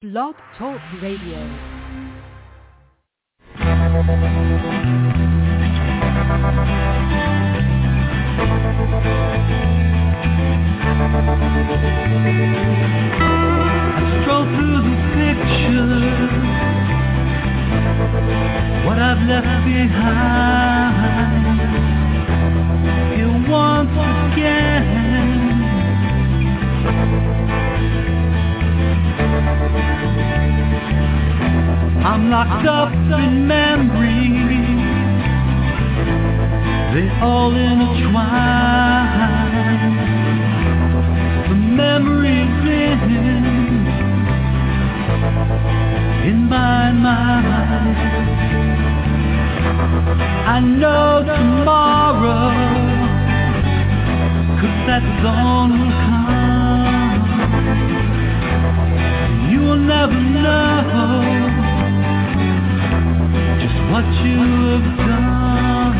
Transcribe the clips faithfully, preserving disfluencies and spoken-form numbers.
Blog Talk Radio. Stroll through the pictures, what I've left behind. Here once again, I'm locked up in memories, they all intertwine. The memories in in my mind. I know tomorrow, 'cause that dawn will come. You will never know just what you have done.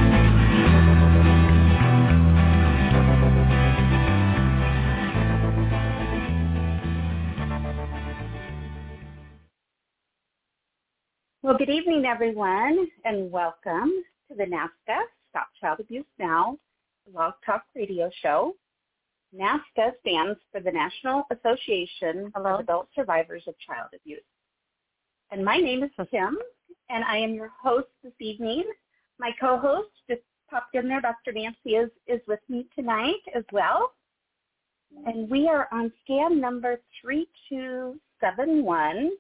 Well, good evening, everyone, and welcome to the NAASCA Stop Child Abuse Now Blog Talk Radio Show. NAASCA stands for the National Association Hello? of Adult Survivors of Child Abuse. And my name is Kim, and I am your host this evening. My co-host just popped in there, Doctor Nancy, is, is with me tonight as well. And we are on scan number three two seven one.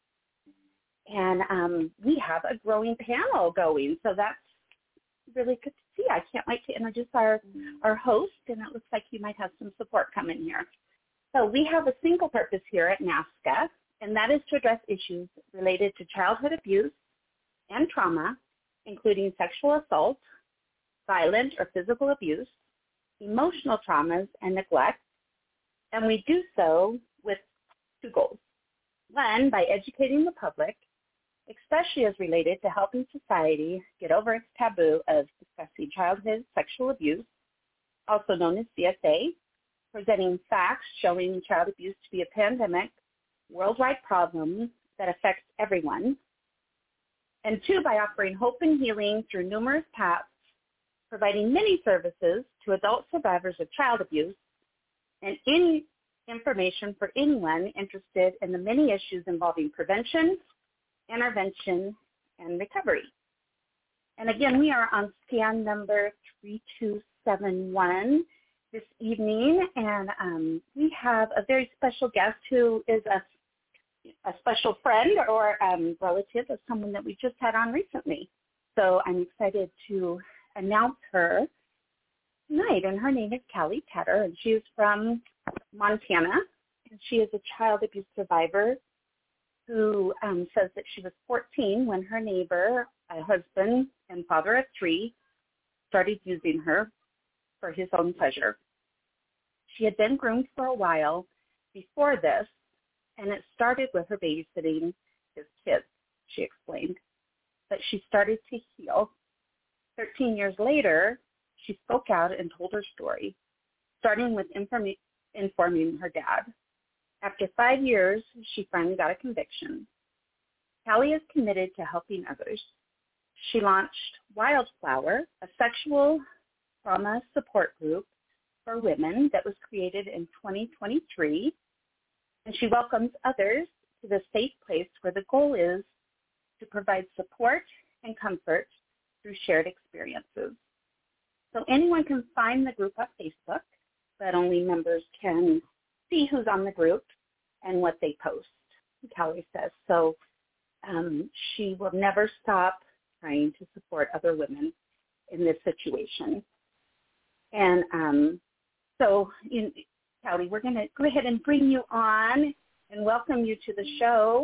And um, we have a growing panel going, so that's really good to see. I can't wait to introduce our, our host, and it looks like you might have some support coming here. So we have a single purpose here at NAASCA, and that is to address issues related to childhood abuse and trauma, including sexual assault, violent or physical abuse, emotional traumas, and neglect. And we do so with two goals. One, by educating the public, especially as related to helping society get over its taboo of discussing childhood sexual abuse, also known as C S A, presenting facts showing child abuse to be a pandemic, worldwide problem that affects everyone. And two, by offering hope and healing through numerous paths, providing many services to adult survivors of child abuse, and any information for anyone interested in the many issues involving prevention, intervention, and recovery. And again, we are on scan number three two seven one this evening, and um, we have a very special guest who is a, a special friend or um, relative of someone that we just had on recently. So I'm excited to announce her tonight, and her name is Callie Tedder, and she is from Montana, and she is a child abuse survivor who um, says that she was fourteen when her neighbor, a husband and father of three, started using her for his own pleasure. She had been groomed for a while before this, and it started with her babysitting his kids, she explained. But she started to heal. Thirteen years later, she spoke out and told her story, starting with informa- informing her dad. After five years, she finally got a conviction. Callie is committed to helping others. She launched Wildflower, a sexual trauma support group for women that was created in twenty twenty-three, and she welcomes others to the safe place where the goal is to provide support and comfort through shared experiences. So anyone can find the group on Facebook, but only members can see who's on the group and what they post, Callie says. So um, she will never stop trying to support other women in this situation. And um, so, you, Callie, we're going to go ahead and bring you on and welcome you to the show.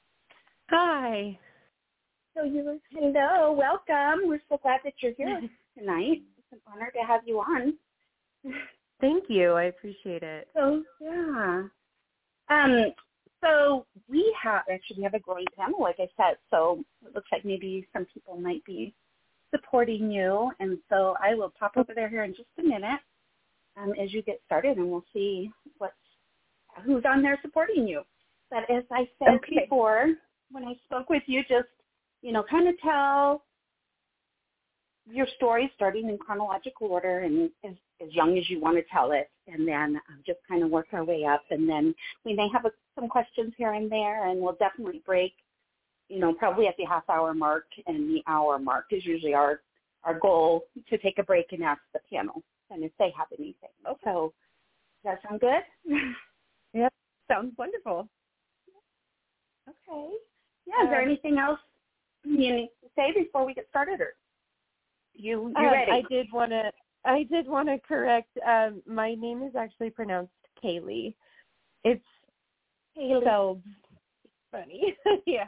Hi. So you were, hello, welcome. We're so glad that you're here tonight. It's an honor to have you on. Thank you. I appreciate it. So, yeah. Um, so we have, actually, we have a growing panel, like I said, so it looks like maybe some people might be supporting you, and so I will pop over there here in just a minute um, as you get started, and we'll see what's, who's on there supporting you. But as I said Okay. before, when I spoke with you, just, you know, kind of tell your story starting in chronological order and as, as young as you want to tell it, and then um, just kind of work our way up. And then we may have a, some questions here and there, and we'll definitely break, you know, probably at the half hour mark, and the hour mark is usually our, our goal to take a break and ask the panel and if they have anything. Okay. So does that sound good? Yep. Sounds wonderful. Okay. Yeah, is there Um, anything else you need to say before we get started, or you, you um, ready? I did want to. I did want to correct. Um, my name is actually pronounced Kaylee. It's Haley. spelled funny. Yeah.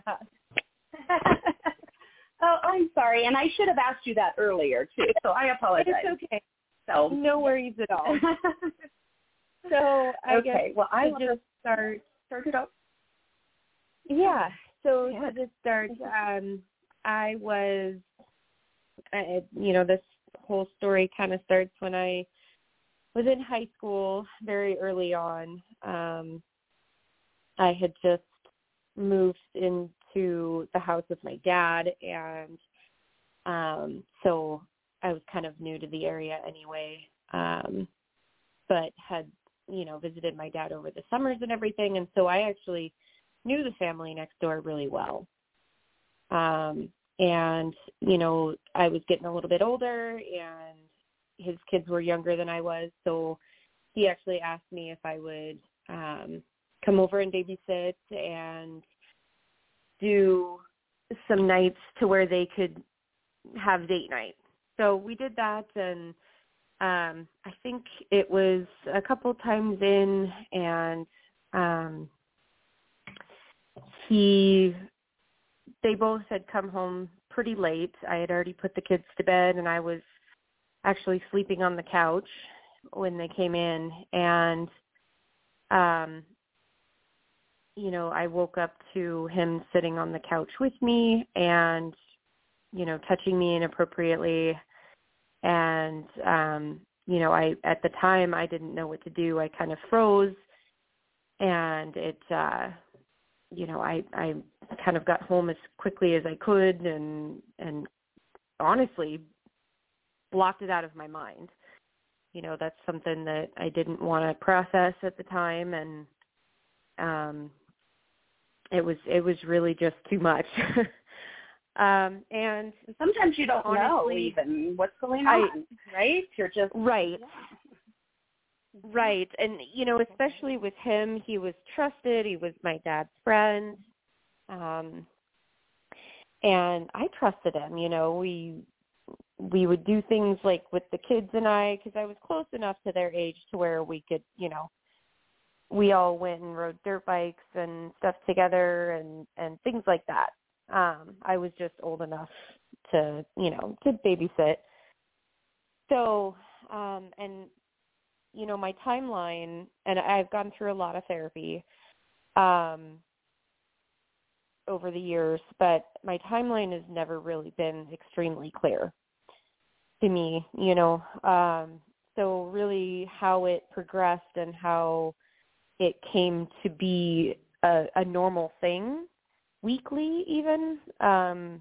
Oh, I'm sorry, and I should have asked you that earlier too. So I apologize. It's okay. So No worries at all. So I okay. guess Well, I to will just start. start it up. Yeah. So Yeah. to just start, um, I was, I, you know, this whole story kind of starts when I was in high school, very early on. Um, I had just moved into the house with my dad, and um, so I was kind of new to the area anyway, um, but had, you know, visited my dad over the summers and everything, and so I actually knew the family next door really well. Um, and, you know, I was getting a little bit older, and his kids were younger than I was, so he actually asked me if I would um, come over and babysit and do some nights to where they could have date night. So we did that, and um, I think it was a couple times in, and um, he, they both had come home pretty late. I had already put the kids to bed, and I was actually sleeping on the couch when they came in, and um, you know, I woke up to him sitting on the couch with me and, you know, touching me inappropriately. And, um, you know, I, at the time I didn't know what to do. I kind of froze, and it, uh, you know, I, I kind of got home as quickly as I could and, and honestly blocked it out of my mind. You know, that's something that I didn't want to process at the time. And, um, It was it was really just too much, um, and Sometimes you don't honestly, know even what's going I, on, right? You're just right, yeah. right, and you know, especially with him, he was trusted. He was my dad's friend, um, and I trusted him. You know, we we would do things like with the kids and I, because I was close enough to their age to where we could, you know. We all went and rode dirt bikes and stuff together and, and things like that. Um, I was just old enough to, you know, to babysit. So, um, and, you know, my timeline, and I've gone through a lot of therapy um, over the years, but my timeline has never really been extremely clear to me, you know. Um, so really how it progressed and how it came to be a, a normal thing, weekly even, um,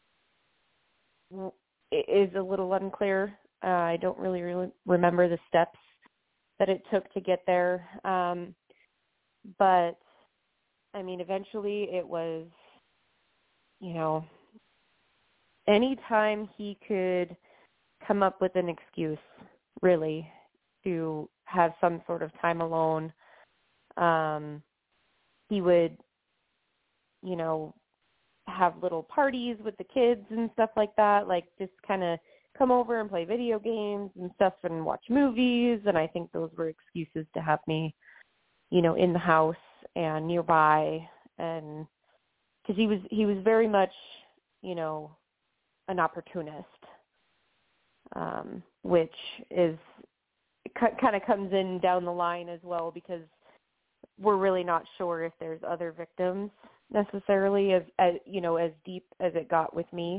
is a little unclear. Uh, I don't really, really remember the steps that it took to get there. Um, but, I mean, eventually it was, you know, anytime he could come up with an excuse, really, to have some sort of time alone, Um, he would, you know, have little parties with the kids and stuff like that, like just kind of come over and play video games and stuff and watch movies. And I think those were excuses to have me, you know, in the house and nearby. And because he was, he was very much, you know, an opportunist, um, which is kind of comes in down the line as well, because we're really not sure if there's other victims necessarily, as, as you know, as deep as it got with me.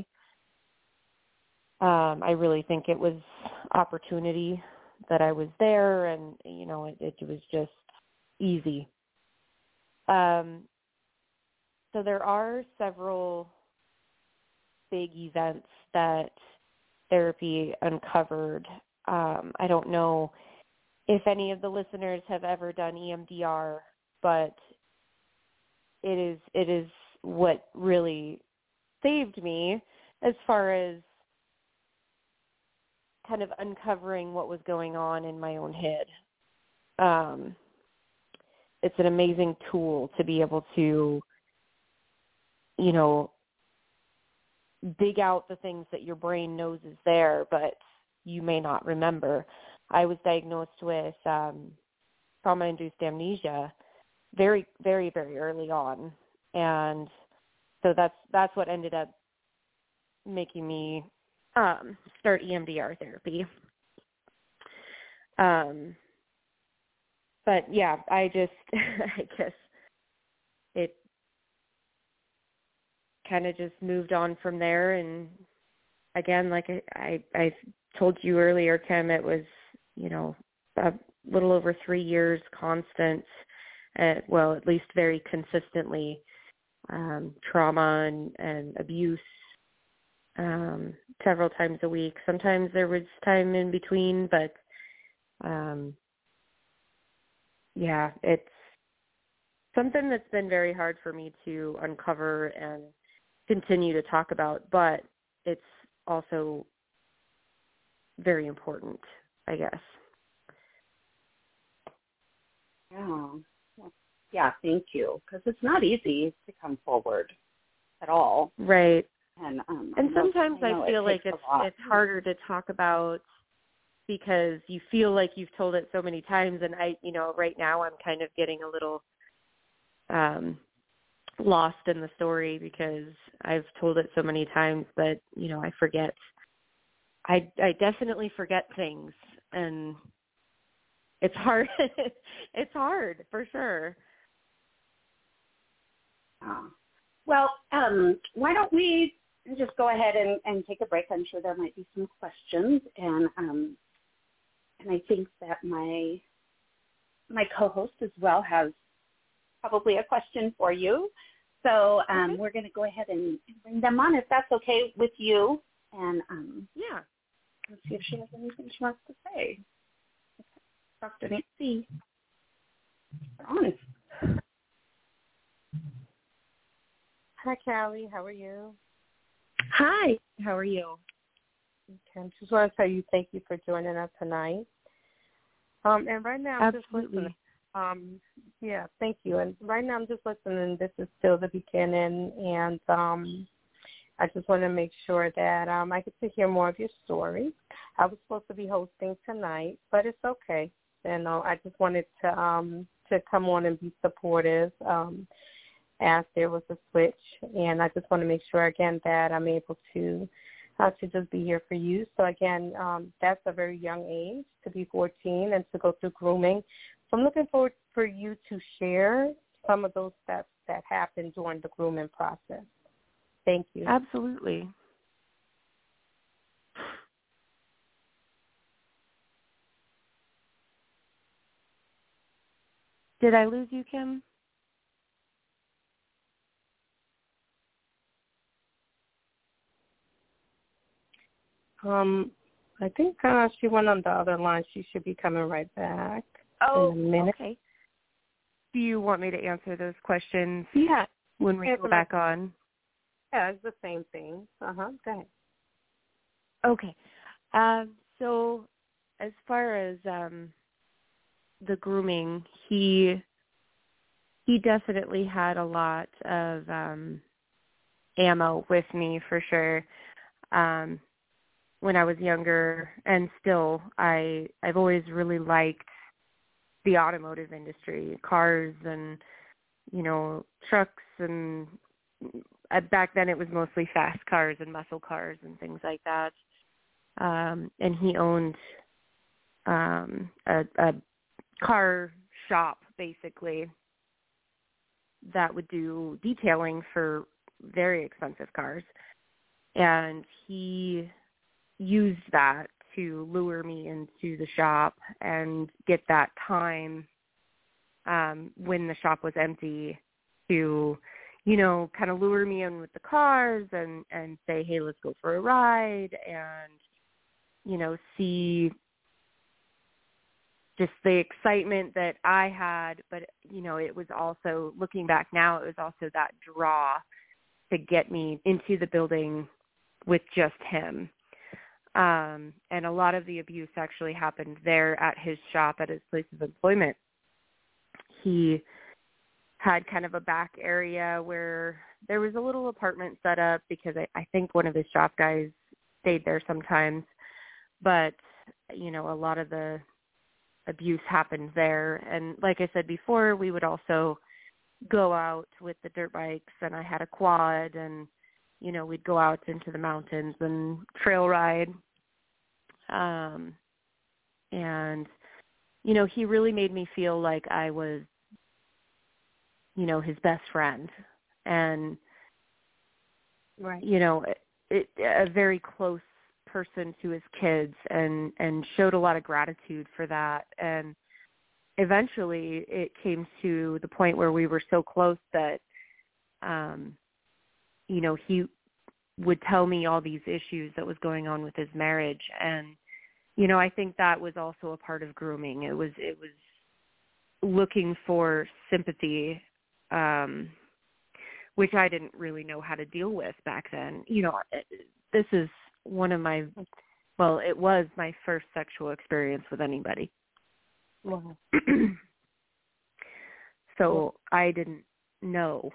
Um, I really think it was opportunity that I was there, and, you know, it, it was just easy. Um, so there are several big events that therapy uncovered. Um, I don't know if any of the listeners have ever done E M D R, but it is it is what really saved me as far as kind of uncovering what was going on in my own head. Um, it's an amazing tool to be able to, you know, dig out the things that your brain knows is there, but you may not remember. I was diagnosed with um, trauma-induced amnesia very, very, very early on, and so that's that's what ended up making me um, start E M D R therapy. Um, but yeah, I just, I guess it kind of just moved on from there. And again, like I, I, I told you earlier, Kim, it was, you know, a little over three years constant, uh, well, at least very consistently, um, trauma and, and abuse, um, several times a week. Sometimes there was time in between, but, um, yeah, it's something that's been very hard for me to uncover and continue to talk about, but it's also very important, I guess. Yeah. Yeah, thank you. Because it's not easy to come forward at all. Right. And um, and sometimes I, I feel it like it's it's harder to talk about because you feel like you've told it so many times. And I, you know, right now I'm kind of getting a little um, lost in the story because I've told it so many times, but, you know, I forget. I, I definitely forget things, and it's hard. It's hard for sure. Oh. Well, um, why don't we just go ahead and, and take a break? I'm sure there might be some questions, and um, and I think that my my co-host as well has probably a question for you. So um, okay. We're going to go ahead and bring them on if that's okay with you. And um, yeah, let's see if she has anything she wants to say. Doctor Nancy, you're on. Hi, Callie. How are you? Hi. How are you? Okay, I just want to tell you thank you for joining us tonight. Um, and right now I'm Absolutely. just listening. Um, yeah, thank you. And right now I'm just listening. This is still the beginning, and um, I just want to make sure that um, I get to hear more of your story. I was supposed to be hosting tonight, but it's okay. You know, I just wanted to um, to come on and be supportive. Um, as there was a switch, and I just want to make sure again that I'm able to uh, to just be here for you. So again, um, that's a very young age to be fourteen and to go through grooming. So I'm looking forward for you to share some of those steps that happened during the grooming process. Thank you. Absolutely. Did I lose you, Kim? Um, I think uh, she went on the other line. She should be coming right back Oh, in a minute. Okay. Do you want me to answer those questions Yeah. when we Answer go back on? Yeah, it's the same thing. Uh-huh. Go ahead. Okay. Um, so as far as um, the grooming, he he definitely had a lot of um, ammo with me for sure. Um, when I was younger, and still, I I've always really liked the automotive industry, cars and, you know, trucks, and uh, back then it was mostly fast cars and muscle cars and things like that. Um, and he owned um, a, a car shop, basically, that would do detailing for very expensive cars. And he used that to lure me into the shop and get that time um, when the shop was empty to, you know, kind of lure me in with the cars and, and say, hey, let's go for a ride, and, you know, see just the excitement that I had. But, you know, it was also, looking back now, it was also that draw to get me into the building with just him. Um, and a lot of the abuse actually happened there at his shop, at his place of employment. He had kind of a back area where there was a little apartment set up because I, I think one of his shop guys stayed there sometimes. But, you know, a lot of the abuse happened there. And like I said before, we would also go out with the dirt bikes, and I had a quad, and, you know, we'd go out into the mountains and trail ride. Um, and, you know, he really made me feel like I was, you know, his best friend, and, right. you know, it, a very close person to his kids, and, and showed a lot of gratitude for that. And eventually it came to the point where we were so close that, um, you know, he would tell me all these issues that was going on with his marriage. And, you know, I think that was also a part of grooming. It was, it was looking for sympathy, um, which I didn't really know how to deal with back then. You know, this is one of my, well, it was my first sexual experience with anybody. Wow. So I didn't know.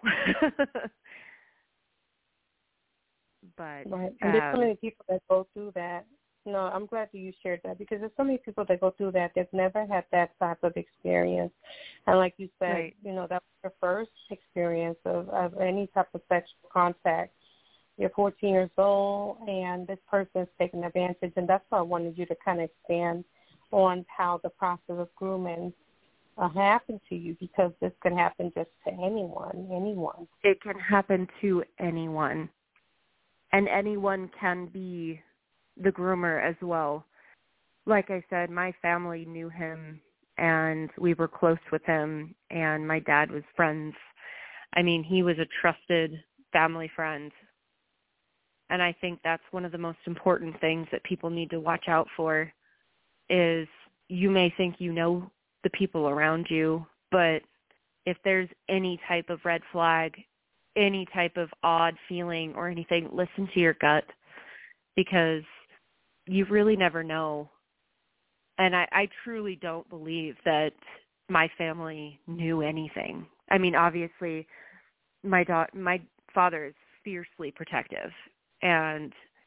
But right. And there's um, so many people that go through that. No, I'm glad that you shared that, because there's so many people that go through that. They've never had that type of experience. And like you said, right. you know, that was your first experience of, of any type of sexual contact. You're fourteen years old, and this person's taking advantage. And that's why I wanted you to kind of expand on how the process of grooming uh, happened to you, because this can happen just to anyone, anyone. It can happen to anyone. And anyone can be the groomer as well. Like I said, my family knew him, and we were close with him, and my dad was friends. I mean, he was a trusted family friend. And I think that's one of the most important things that people need to watch out for, is you may think you know the people around you, but if there's any type of red flag, any type of odd feeling or anything, listen to your gut, because you really never know. And I, I truly don't believe that my family knew anything. I mean, obviously, my da- my father is fiercely protective, and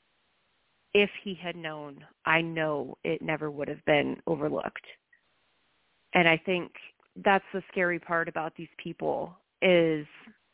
if he had known, I know it never would have been overlooked. And I think that's the scary part about these people, is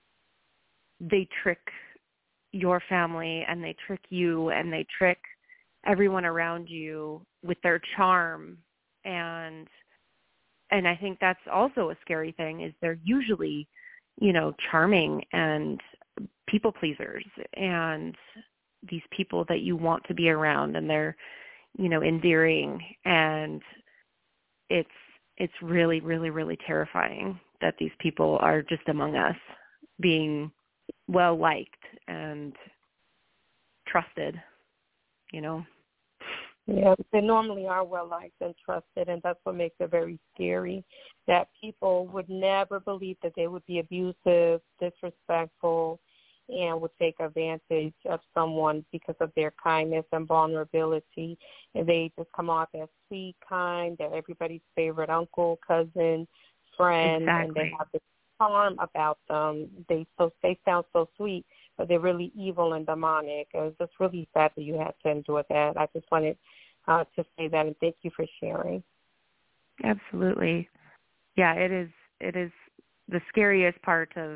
they trick your family, and they trick you, and they trick everyone around you with their charm. And and I think that's also a scary thing, is they're usually, you know, charming and people pleasers, and these people that you want to be around, and they're, you know, endearing. And it's it's really, really, really terrifying that these people are just among us, being well-liked and trusted, you know. Yeah, they normally are well-liked and trusted, and that's what makes it very scary, that people would never believe that they would be abusive, disrespectful, and would take advantage of someone because of their kindness and vulnerability. And they just come off as sweet, kind, they're everybody's favorite uncle, cousin, friend, Exactly. and they have this charm about them. They so they sound so sweet, but they're really evil and demonic. It was just really sad that you had to endure that. I just wanted uh, to say that, and thank you for sharing. Absolutely. Yeah, it is. It is the scariest part of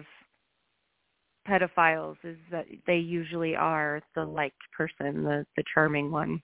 pedophiles, is that they usually are the liked person, the, the charming one.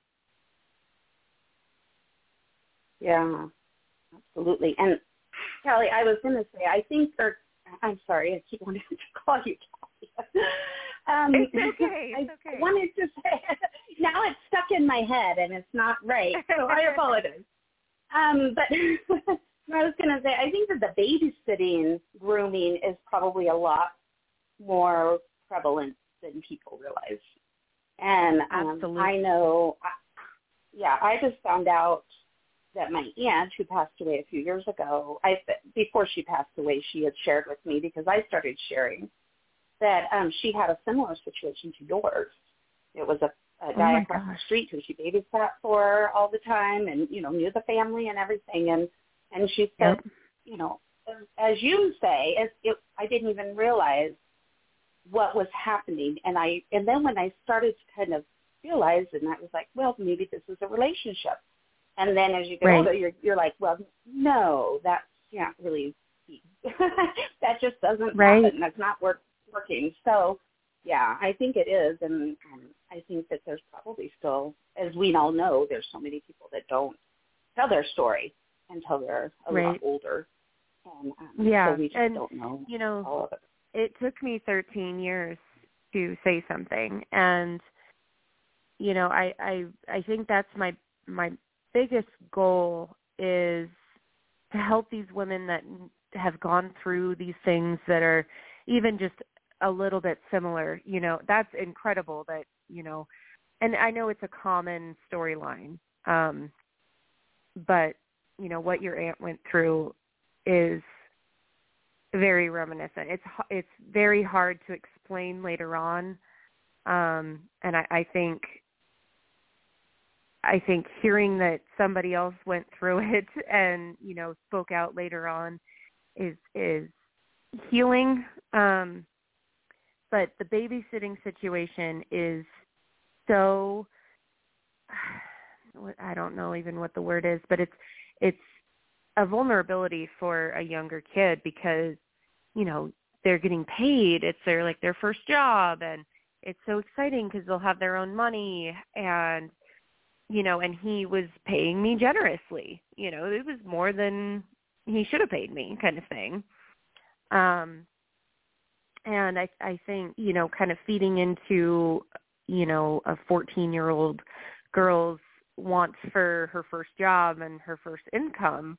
Yeah, absolutely. And Callie, I was going to say, I think, or I'm sorry, I keep wanting to call you Callie. Um, it's okay. It's I okay. wanted to say, now it's stuck in my head and it's not right, so I apologize. Um, but I was going to say, I think that the babysitting grooming is probably a lot more prevalent than people realize. And um, Absolutely. I know, yeah, I just found out that my aunt, who passed away a few years ago, I before she passed away, she had shared with me, because I started sharing, that um, she had a similar situation to yours. It was a, a guy oh across gosh. the street who she babysat for all the time, and you know knew the family and everything. And and she said, Yep. you know, as, as you say, as it, I didn't even realize what was happening. And I and then when I started to kind of realize, and I was like, well, maybe this is a relationship. And then as you get Right. older, you're you're like, well, no, that can't really be. That just doesn't Right. happen. That's not work, working. So, yeah, I think it is. And um, I think that there's probably still, as we all know, there's so many people that don't tell their story until they're a Right. lot older. And um, Yeah. so we just and, don't know you know, all of it. it took me thirteen years to say something. And, you know, I, I, I think that's my, my biggest goal, is to help these women that have gone through these things that are even just a little bit similar. You know, that's incredible that, you know, and I know it's a common storyline, um, but, you know, what your aunt went through is very reminiscent. It's it's very hard to explain later on, um, and I, I think I think hearing that somebody else went through it and, you know, spoke out later on is is healing. Um, but the babysitting situation is so, I don't know even what the word is, but it's it's a vulnerability for a younger kid, because, you know, they're getting paid. It's their like their first job, and it's so exciting because they'll have their own money. And you know, and he was paying me generously. You know, it was more than he should have paid me, kind of thing. Um, and I, I think, you know, kind of feeding into, you know, a fourteen-year-old girl's wants for her first job and her first income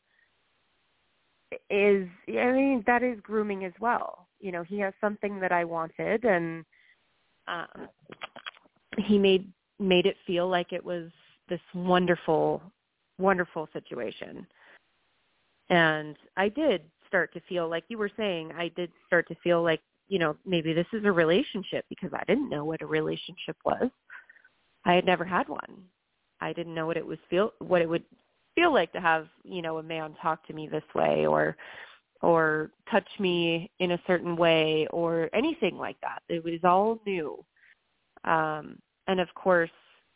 is, I mean, that is grooming as well. You know, he has something that I wanted, and um, he made made it feel like it was this wonderful, wonderful situation. And I did start to feel, like you were saying, I did start to feel like, you know, maybe this is a relationship, because I didn't know what a relationship was. I had never had one. I didn't know what it was feel, what it would feel like to have, you know, a man talk to me this way, or, or touch me in a certain way, or anything like that. It was all new. Um, and of course,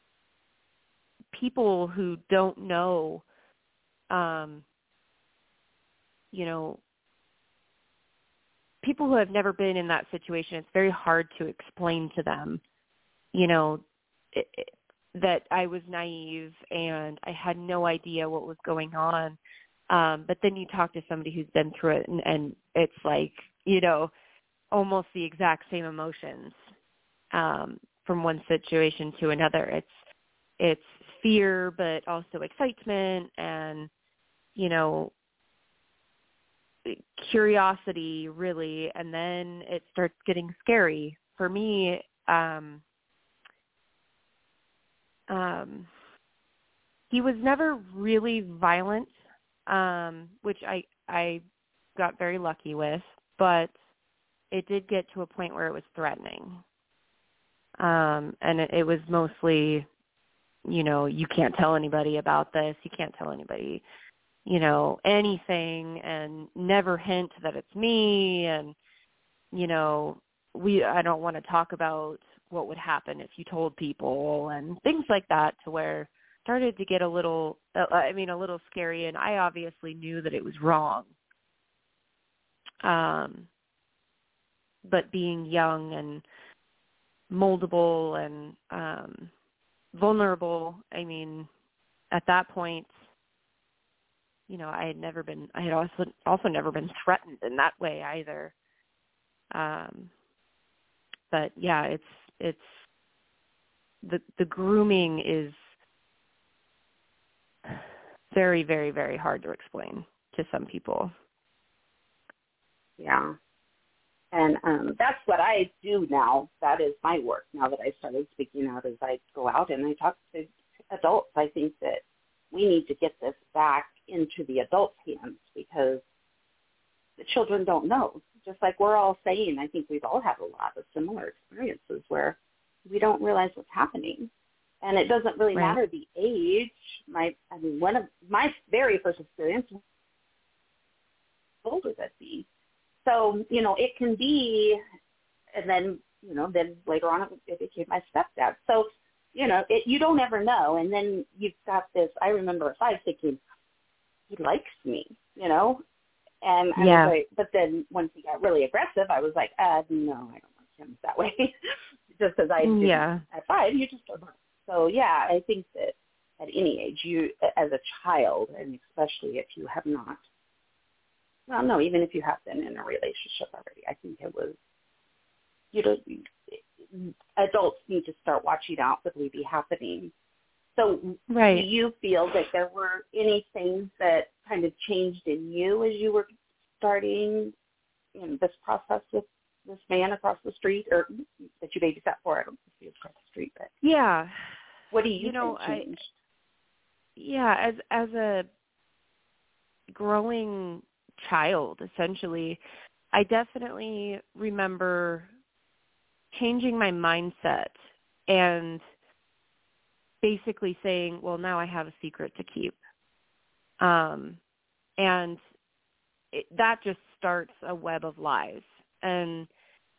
people who don't know, um, you know, people who have never been in that situation, it's very hard to explain to them, you know, it, it, that I was naive and I had no idea what was going on. Um, but then you talk to somebody who's been through it, and, and it's like, you know, almost the exact same emotions um, from one situation to another. It's it's fear, but also excitement, and, you know, curiosity, really. And then it starts getting scary. For me, um, um, he was never really violent, um, which I, I got very lucky with, but it did get to a point where it was threatening. Um, and it, it was mostly, you know, you can't tell anybody about this. You can't tell anybody, you know, anything, and never hint that it's me. And, you know, we, I don't want to talk about what would happen if you told people, and things like that, to where it started to get a little, I mean, a little scary. And I obviously knew that it was wrong. Um, but being young and moldable and, um, vulnerable, I mean, at that point, you know, I had never been, I had also, also never been threatened in that way either. Um, but yeah, it's, it's, the, the grooming is very, very, very hard to explain to some people. Yeah. And um, that's what I do now. That is my work now that I started speaking out, as I go out and I talk to adults. I think that we need to get this back into the adults' hands because the children don't know. Just like we're all saying, I think we've all had a lot of similar experiences where we don't realize what's happening. And it doesn't really Right. matter the age. My, I mean, one of my very first experience was older than me. So, you know, it can be, and then, you know, then later on it, it became my stepdad. So, you know, it, you don't ever know. And then you've got this, I remember at five thinking, he likes me, you know. And I Yeah. was like, but then once he got really aggressive, I was like, uh, no, I don't like him that way. Just as I did Yeah. at five, you just don't know. So, yeah, I think that at any age, you, as a child, and especially if you have not, well, no, even if you have been in a relationship already, I think it was, you know, adults need to start watching out what may be happening. So Right. do you feel that there were any things that kind of changed in you as you were starting in this process with this man across the street, or that you babysat for? I don't know if he was across the street, but Yeah. what do you, You know, think changed? I, yeah, as as a growing child, essentially, I definitely remember changing my mindset and basically saying, well, now I have a secret to keep. Um, and it, that just starts a web of lies. And,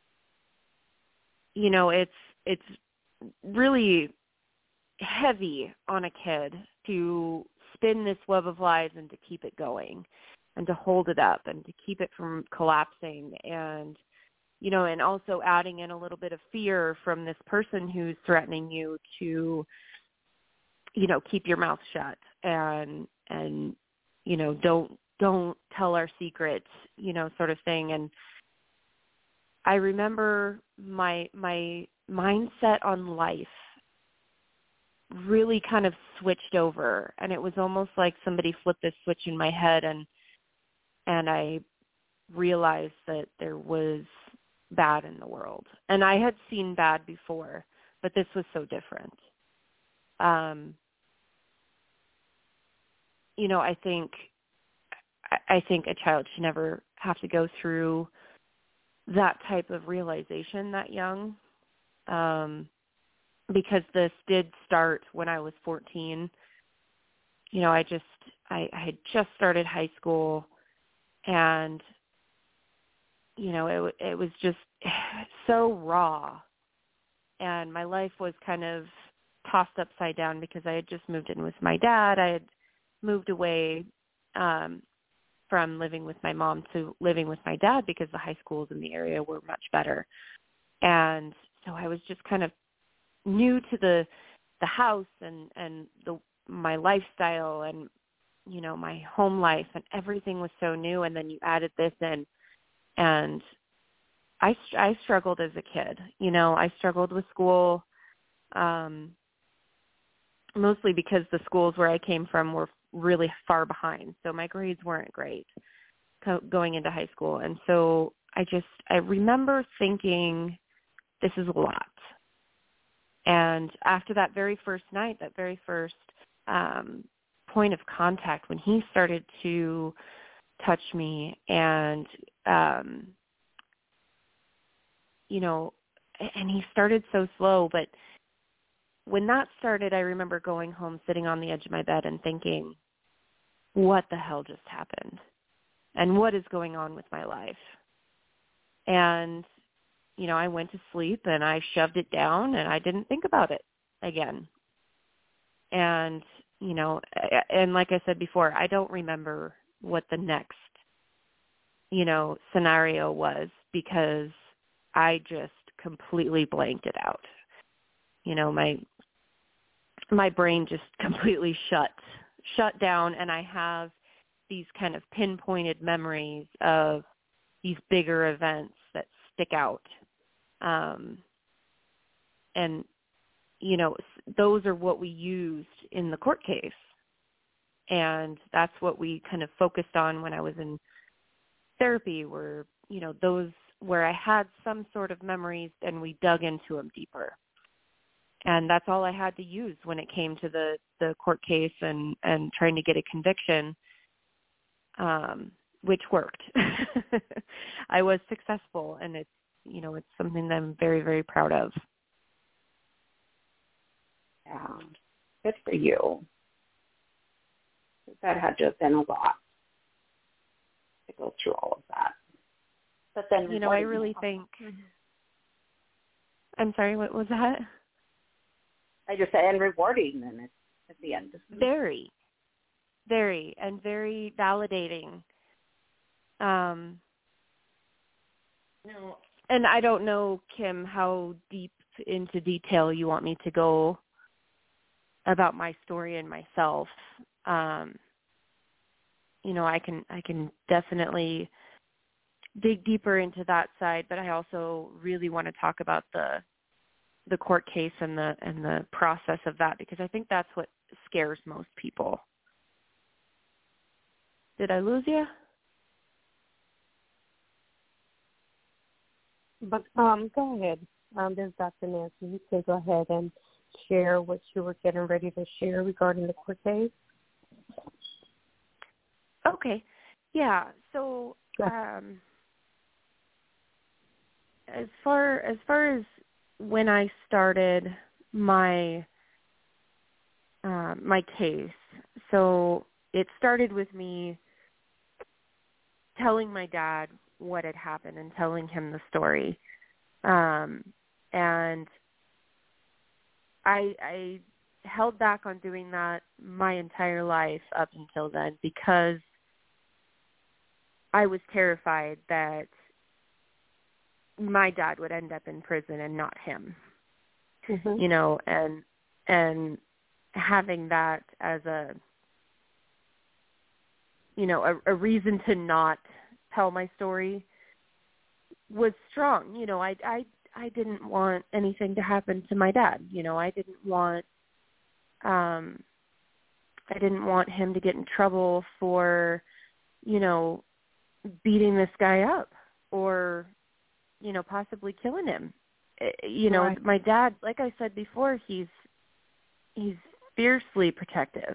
you know, it's, it's really heavy on a kid to spin this web of lies and to keep it going and to hold it up and to keep it from collapsing. And, you know, and also adding in a little bit of fear from this person who's threatening you to, you know, keep your mouth shut and, and, you know, don't, don't tell our secrets, you know, sort of thing. And I remember my, my mindset on life really kind of switched over, and it was almost like somebody flipped this switch in my head, and, and I realized that there was bad in the world. And I had seen bad before, but this was so different. Um, you know, I think, I think a child should never have to go through that type of realization that young, um, because this did start when I was fourteen. You know, I just, I, I had just started high school, and, you know, it, it was just so raw, and my life was kind of tossed upside down because I had just moved in with my dad. I had moved away um, from living with my mom to living with my dad because the high schools in the area were much better. And so I was just kind of new to the the house and, and the my lifestyle and, you know, my home life, and everything was so new. And then you added this in, and I, I struggled as a kid. You know, I struggled with school, um, mostly because the schools where I came from were really far behind. So my grades weren't great co- going into high school. And so I just, I remember thinking, this is a lot. And after that very first night, that very first um, point of contact, when he started to touch me and, um, you know, and he started so slow, but when that started, I remember going home, sitting on the edge of my bed and thinking, what the hell just happened? And what is going on with my life? And, you know, I went to sleep and I shoved it down and I didn't think about it again. And, you know, and like I said before, I don't remember what the next, you know, scenario was because I just completely blanked it out. You know, my my brain just completely shut shut down, and I have these kind of pinpointed memories of these bigger events that stick out. Um, and, you know, those are what we used in the court case. And that's what we kind of focused on when I was in therapy, were, you know, those where I had some sort of memories and we dug into them deeper. And that's all I had to use when it came to the, the court case and, and trying to get a conviction, um, which worked. I was successful, and it's, you know, it's something that I'm very, very proud of. Yeah, good for you. That had to have been a lot to go through all of that. But then, you know, I really think, I'm sorry, what was that? I just said, and rewarding then at, at the end. Very, very, and very validating. Um, no, and I don't know, Kim, how deep into detail you want me to go about my story and myself. Um, you know, I can I can definitely dig deeper into that side, but I also really want to talk about the the court case and the and the process of that, because I think that's what scares most people. Did I lose you? But um, go ahead. Um, there's Doctor Nancy. You can go ahead and share what you were getting ready to share regarding the court case. Okay. Yeah. So um, as far as far as when I started my um, my case, so it started with me telling my dad what had happened and telling him the story. Um, and I, I held back on doing that my entire life up until then, because I was terrified that my dad would end up in prison and not him. Mm-hmm. You know, and and having that as a, you know, a, a reason to not tell my story was strong. You know, I, I, I didn't want anything to happen to my dad. You know, I didn't want, um, I didn't want him to get in trouble for, you know, beating this guy up or, you know, possibly killing him. You know, right. My dad, like I said before, he's, he's fiercely protective.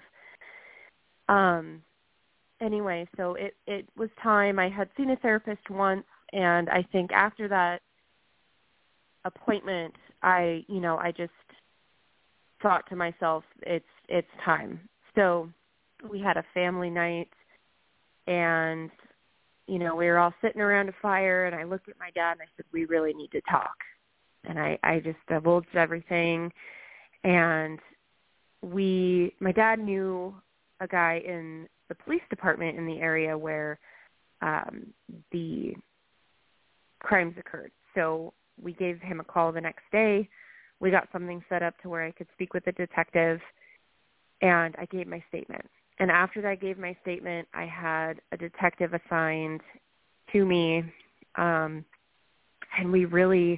Um, Anyway, so it, it was time. I had seen a therapist once, and I think after that appointment, I, you know, I just thought to myself, it's it's time. So we had a family night, and, you know, we were all sitting around a fire, and I looked at my dad, and I said, we really need to talk. And I, I just divulged everything, and we, my dad knew a guy in the police department in the area where um, the crimes occurred. So we gave him a call the next day. We got something set up to where I could speak with the detective, and I gave my statement. And after I gave my statement, I had a detective assigned to me, um, and we really,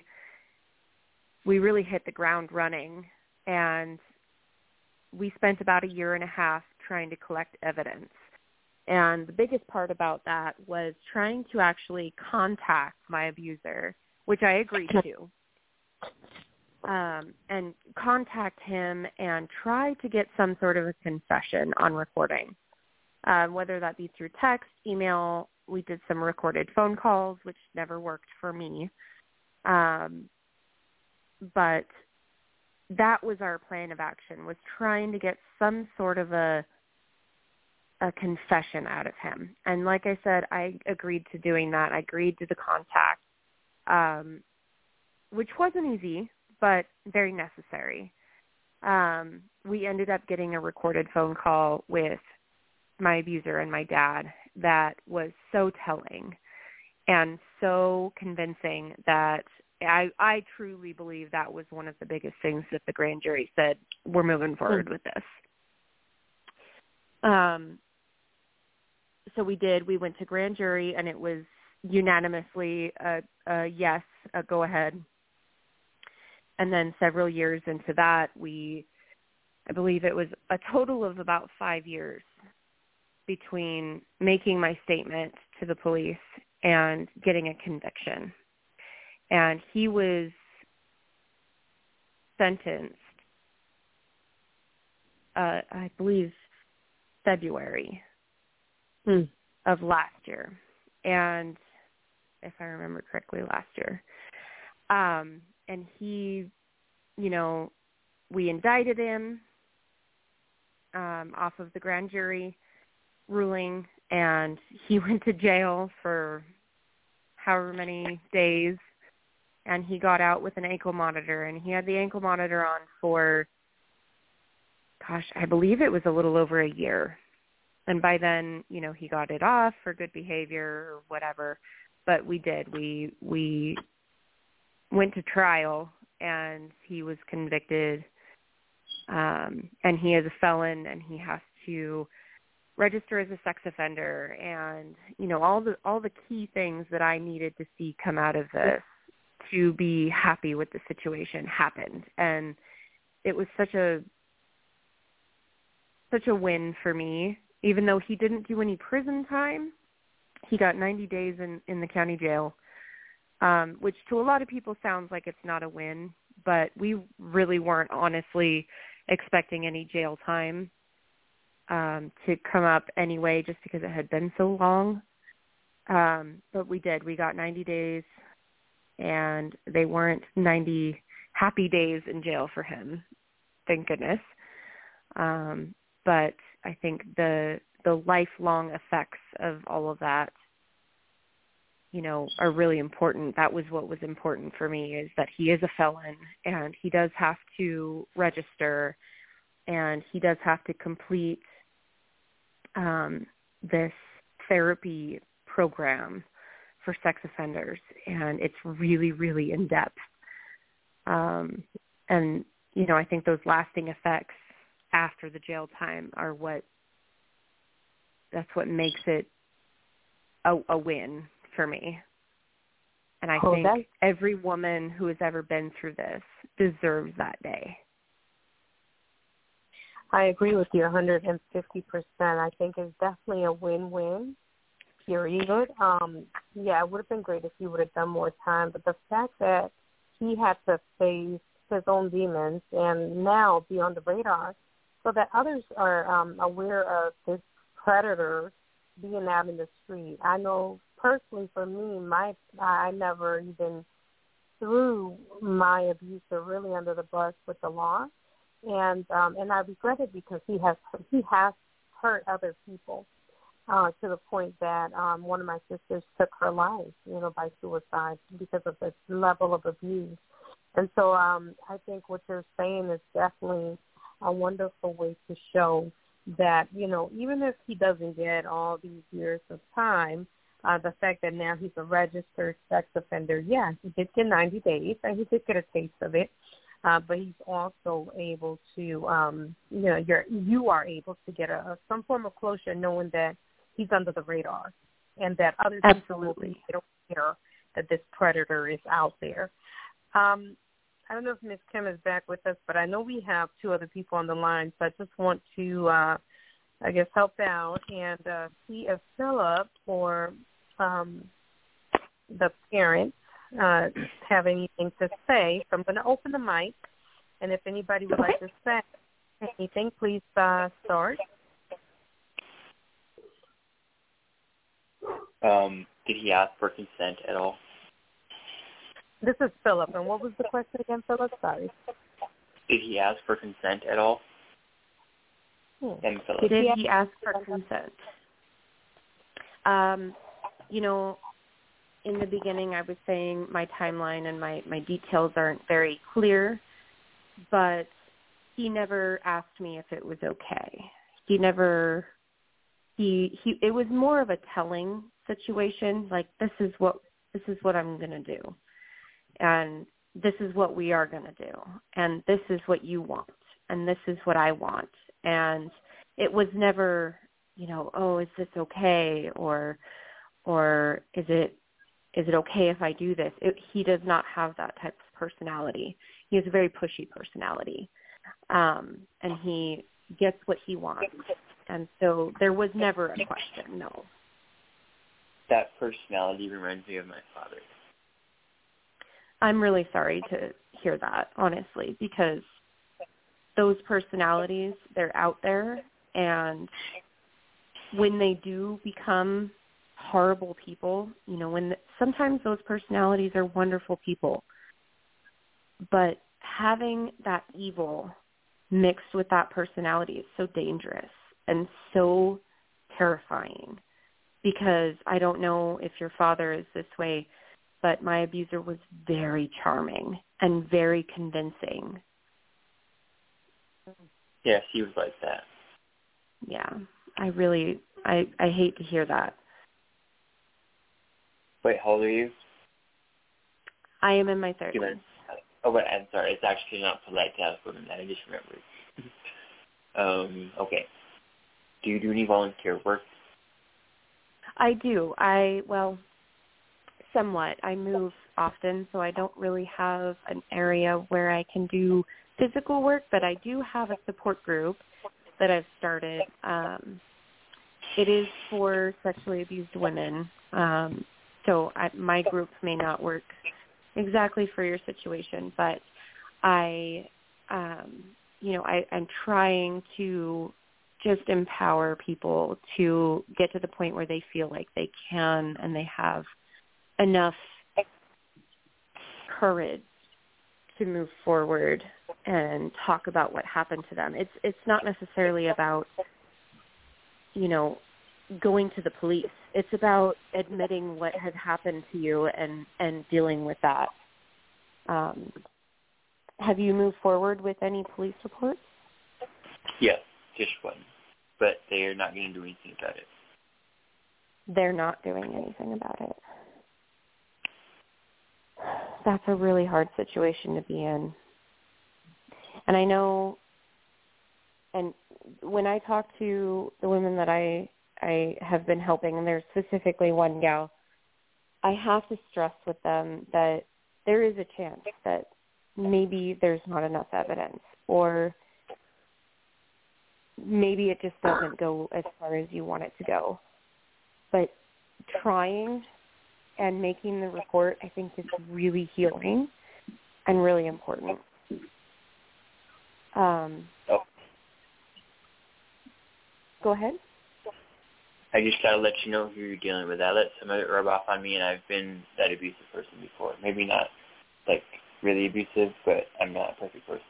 we really hit the ground running. And we spent about a year and a half trying to collect evidence. And the biggest part about that was trying to actually contact my abuser, which I agreed to, um, and contact him and try to get some sort of a confession on recording, uh, whether that be through text, email. We did some recorded phone calls, which never worked for me. Um, but that was our plan of action, was trying to get some sort of a a confession out of him. And like I said, I agreed to doing that. I agreed to the contact, um, which wasn't easy, but very necessary. Um, we ended up getting a recorded phone call with my abuser and my dad that was so telling and so convincing that I, I truly believe that was one of the biggest things that the grand jury said, we're moving forward mm-hmm. with this. Um, so we did. We went to grand jury, and it was unanimously a, a yes, a go ahead. And then several years into that, we, I believe it was a total of about five years between making my statement to the police and getting a conviction. and he was sentenced, uh, I believe, February mm. of last year, and if I remember correctly, last year. Um, and he, you know, we indicted him um, off of the grand jury ruling, and he went to jail for however many days, and he got out with an ankle monitor, and he had the ankle monitor on for, gosh, I believe it was a little over a year. And by then, you know, he got it off for good behavior or whatever. But we did. We we went to trial, and he was convicted. Um, and he is a felon, and he has to register as a sex offender, and you know all the all the key things that I needed to see come out of this to be happy with the situation happened, and it was such a such a win for me. Even though he didn't do any prison time, he got ninety days in, in the county jail, um, which to a lot of people sounds like it's not a win, but we really weren't honestly expecting any jail time um, to come up anyway, just because it had been so long. Um, but we did. We got ninety days, and they weren't ninety happy days in jail for him, thank goodness. Um, but I think the the lifelong effects of all of that, you know, are really important. That was what was important for me, is that he is a felon, and he does have to register, and he does have to complete um, this therapy program for sex offenders, and it's really, really in-depth. Um, and, you know, I think those lasting effects after the jail time are what, that's what makes it a, a win for me. And I oh, think that's... every woman who has ever been through this deserves that day. I agree with you one hundred fifty percent. I think it's definitely a win-win, period. Um, yeah, it would have been great if he would have done more time, but the fact that he had to face his own demons and now be on the radar so that others are um, aware of this predator being out in the street. I know personally for me, my I never even threw my abuser really under the bus with the law. And um, and I regret it because he has he has hurt other people uh, to the point that um, one of my sisters took her life, you know, by suicide because of this level of abuse. And so um, I think what you're saying is definitely a wonderful way to show that, you know, even if he doesn't get all these years of time, uh, the fact that now he's a registered sex offender, yeah, he did get ninety days, and he did get a taste of it. Uh, but he's also able to, um, you know, you're, you are able to get a, a some form of closure knowing that he's under the radar and that other Absolutely. people don't care that this predator is out there. Um, I don't know if Miz Kim is back with us, but I know we have two other people on the line, so I just want to, uh, I guess, help out and uh, see if Philip or um, the parents uh, have anything to say. So I'm going to open the mic, and if anybody would like to say anything, please uh, start. Um, did he ask for consent at all? This is Philip, and what was the question again, Philip? Sorry. Did he ask for consent at all? Hmm. And Philip. Did he ask for consent? Um, you know, in the beginning I was saying my timeline and my, my details aren't very clear, but he never asked me if it was okay. He never, he, he, it was more of a telling situation, like this is what, this is what I'm going to do. And this is what we are going to do. And this is what you want. And this is what I want. And it was never, you know, oh, is this okay? Or, or is it, is it okay if I do this? It, he does not have that type of personality. He has a very pushy personality. Um, and he gets what he wants. And so there was never a question, no. That personality reminds me of my father. I'm really sorry to hear that, honestly, because those personalities, they're out there, and when they do become horrible people, you know, when the, sometimes those personalities are wonderful people, but having that evil mixed with that personality is so dangerous and so terrifying, because I don't know if your father is this way, but my abuser was very charming and very convincing. Yes, he was like that. Yeah, I really, I, I hate to hear that. Wait, how old are you? I am in my thirties. Oh, wait, I'm sorry. It's actually not polite to ask women that. I just remembered. um, okay. Do you do any volunteer work? I do. I, well, somewhat. I move often, so I don't really have an area where I can do physical work, but I do have a support group that I've started. Um, it is for sexually abused women, um, so I, my group may not work exactly for your situation, but I, um, you know, I, I'm trying to just empower people to get to the point where they feel like they can and they have enough courage to move forward and talk about what happened to them. It's it's not necessarily about, you know, going to the police. It's about admitting what had happened to you and, and dealing with that. Um, have you moved forward with any police reports? Yes, just one. But they are not going to do anything about it. They're not doing anything about it. That's a really hard situation to be in. And I know, and when I talk to the women that I I have been helping, and there's specifically one gal, I have to stress with them that there is a chance that maybe there's not enough evidence, or maybe it just doesn't go as far as you want it to go. But trying and making the report, I think, is really healing and really important. Um, oh. Go ahead. I just got to let you know who you're dealing with. I let some of it rub off on me, and I've been that abusive person before. Maybe not, like, really abusive, but I'm not a perfect person.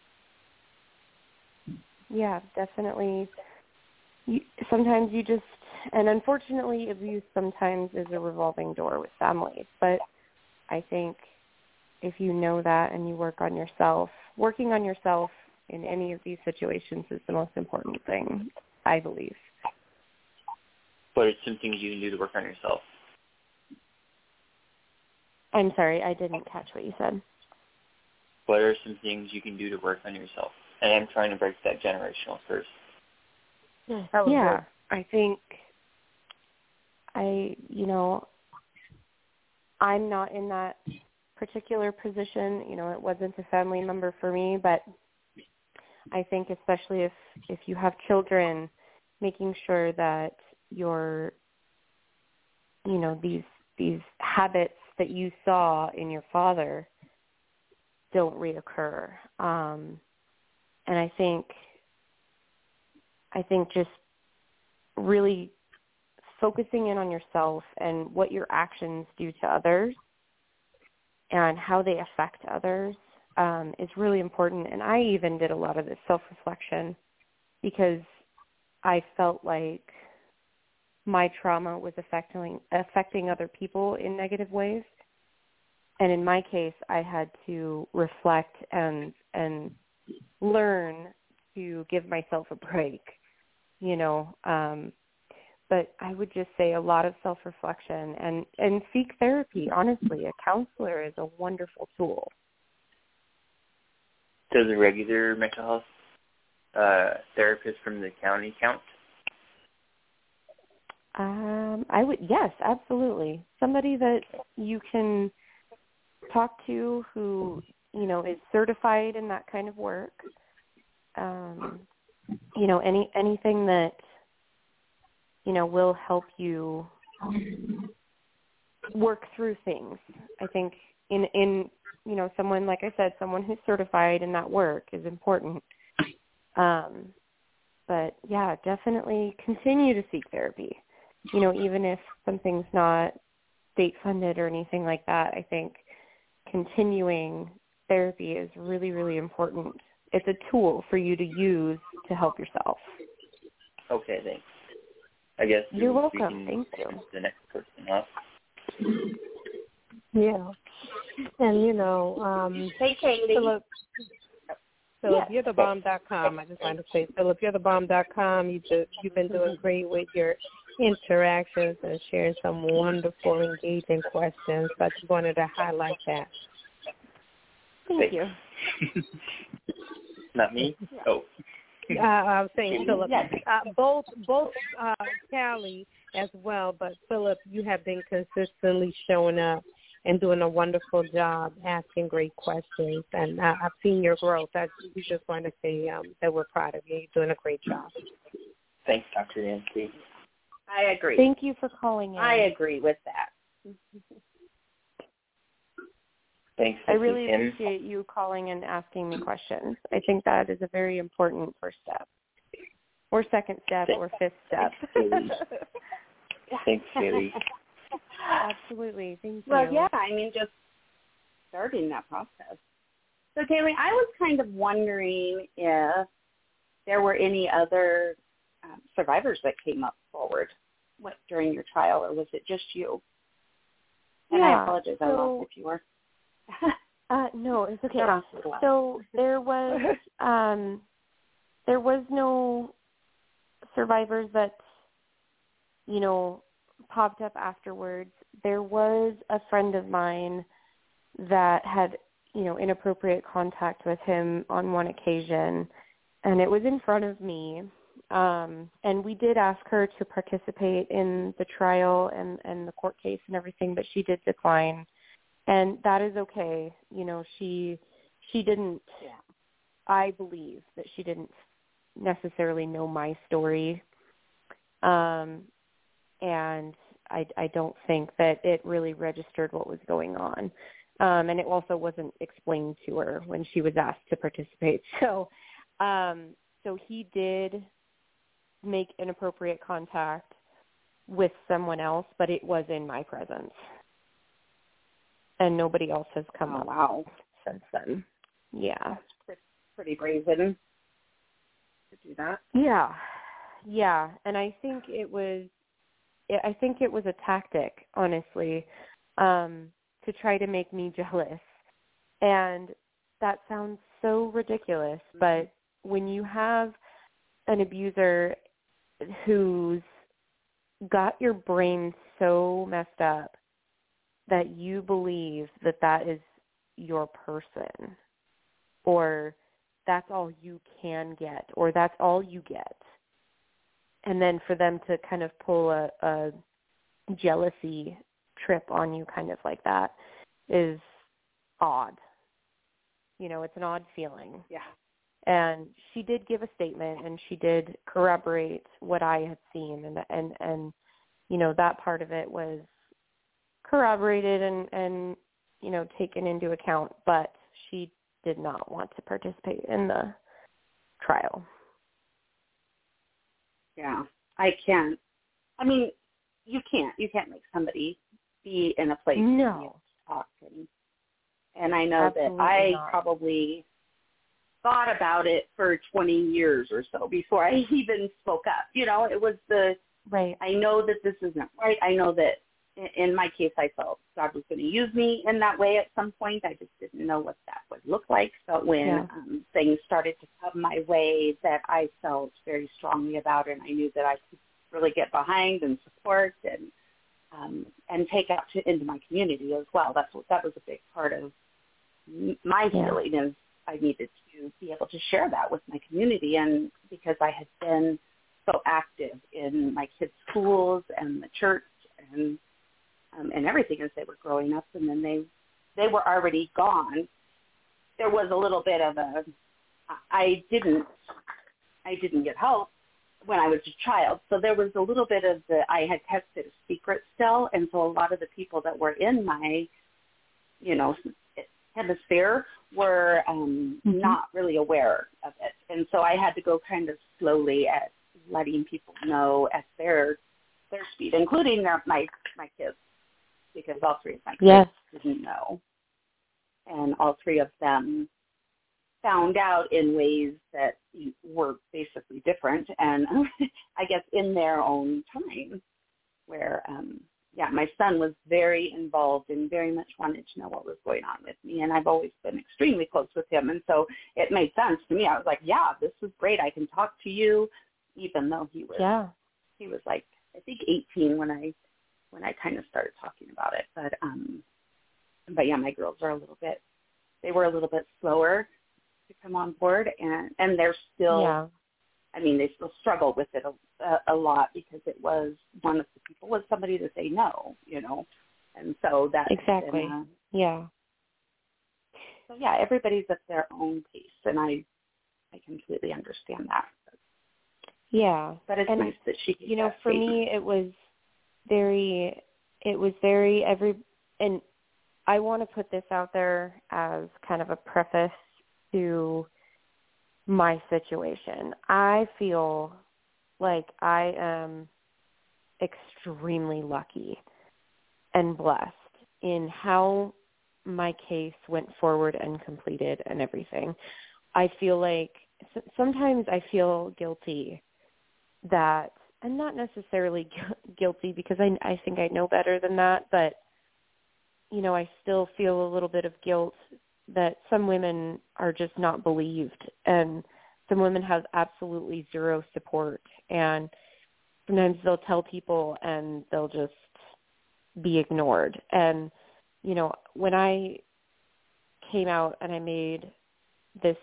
Yeah, definitely. You, sometimes you just, and unfortunately, abuse sometimes is a revolving door with families. But I think if you know that and you work on yourself, working on yourself in any of these situations is the most important thing, I believe. What are some things you can do to work on yourself? I'm sorry, I didn't catch what you said. What are some things you can do to work on yourself? And I'm trying to break that generational curse. Yeah, good. I think I, you know, I'm not in that particular position. You know, it wasn't a family member for me, but I think especially if, if you have children, making sure that your, you know, these these habits that you saw in your father don't reoccur. Um, and I think, I think just really focusing in on yourself and what your actions do to others and how they affect others um, is really important. And I even did a lot of this self-reflection because I felt like my trauma was affecting affecting other people in negative ways. And in my case, I had to reflect and and learn to give myself a break, you know. Um, but I would just say a lot of self-reflection and, and seek therapy. Honestly, a counselor is a wonderful tool. Does a regular mental health uh, therapist from the county count? Um, I would, yes, absolutely. Somebody that you can talk to who, you know, is certified in that kind of work. Um, you know, any anything that, you know, will help you work through things. I think, in, in, you know, someone, like I said, someone who's certified in that work is important. Um, but yeah, definitely continue to seek therapy, you know, even if something's not state funded or anything like that. I think continuing therapy is really, really important. It's a tool for you to use to help yourself. Okay, thanks. I guess you're we welcome. Can Thank you. The next person up. Yeah, and you know, um, hey, Katie. Philip, Philip, Yes. you're the bomb dot com. I just wanted to say, Philip, you're the bomb dot com. You do, you've been doing great with your interactions and sharing some wonderful, engaging questions. So I just wanted to highlight that. Thank you. Not me? Oh. Uh, I was saying, Philip, Yes. uh, both both uh, Callie as well, but Philip, you have been consistently showing up and doing a wonderful job, asking great questions, and uh, I've seen your growth. I, we just want to say um, that we're proud of you. You're doing a great job. Thanks, Doctor Nancy. I agree. Thank you for calling in. I agree with that. Thanks. I really Kim. appreciate you calling and asking me questions. I think that is a very important first step, or second step, or fifth step. Thanks, Haley. Absolutely. Thank you. Well, yeah, I mean, just starting that process. So, Kaylee, I was kind of wondering if there were any other um, survivors that came up forward what, during your trial, or was it just you? And yeah, I apologize, so, I lost if you were. uh, no, it's okay. So there was um, there was no survivors that, you know, popped up afterwards. There was a friend of mine that had, you know, inappropriate contact with him on one occasion, and it was in front of me. Um, and we did ask her to participate in the trial and, and the court case and everything, but she did decline. And that is okay. You know, she she didn't, yeah. I believe that she didn't necessarily know my story. Um, and I, I don't think that it really registered what was going on. Um, and it also wasn't explained to her when she was asked to participate. So, um, so he did make inappropriate contact with someone else, but it was in my presence. And nobody else has come oh, up wow. since then. Yeah. That's pretty, pretty brazen to do that. Yeah. Yeah. And I think it was, I think it was a tactic, honestly, um, to try to make me jealous. And that sounds so ridiculous, mm-hmm. but when you have an abuser who's got your brain so messed up that you believe that that is your person, or that's all you can get, or that's all you get, and then for them to kind of pull a, a jealousy trip on you kind of like that is odd. You know, it's an odd feeling. Yeah. And she did give a statement, and she did corroborate what I had seen, and and and you know, that part of it was corroborated and and you know, taken into account, but she did not want to participate in the trial. Yeah, I can't. I mean, you can't. You can't make somebody be in a place no. where you talk. And, and I know Absolutely that I not. probably thought about it for twenty years or so before I even spoke up. You know, it was the, right. I know that this isn't right. I know that in my case, I felt God was going to use me in that way at some point. I just didn't know what that would look like. But when yeah. um, things started to come my way that I felt very strongly about, and I knew that I could really get behind and support and um, and take out to, into my community as well. That's what, that was a big part of my yeah. healing, is I needed to be able to share that with my community. And because I had been so active in my kids' schools and the church and Um, and everything as they were growing up, and then they they were already gone. There was a little bit of a I didn't I didn't get help when I was a child, so there was a little bit of the I had kept it a secret still, and so a lot of the people that were in my you know, hemisphere were um, mm-hmm. not really aware of it. And so I had to go kind of slowly at letting people know at their their speed, including their, my my kids, because all three of my kids yes. didn't know. And all three of them found out in ways that were basically different, and I guess in their own time, where, um, yeah, my son was very involved and very much wanted to know what was going on with me, and I've always been extremely close with him, and so it made sense to me. I was like, yeah, this is great. I can talk to you, even though he was, yeah. he was like, I think eighteen when I, when I kind of started talking about it, but, um, but yeah, my girls are a little bit, they were a little bit slower to come on board, and, and they're still, yeah. I mean, they still struggle with it a, a, a lot because it was one of the people was somebody that they know, you know, and so that exactly, been, uh, yeah. So yeah, everybody's at their own pace, and I, I completely understand that. Yeah, but it's and, nice that she, you know, for statement. me, it was very, it was very every, and I want to put this out there as kind of a preface to my situation. I feel like I am extremely lucky and blessed in how my case went forward and completed and everything. I feel like sometimes I feel guilty that, and not necessarily gu- guilty because I, I think I know better than that, but you know, I still feel a little bit of guilt that some women are just not believed, and some women have absolutely zero support, and sometimes they'll tell people and they'll just be ignored. And, you know, when I came out and I made this,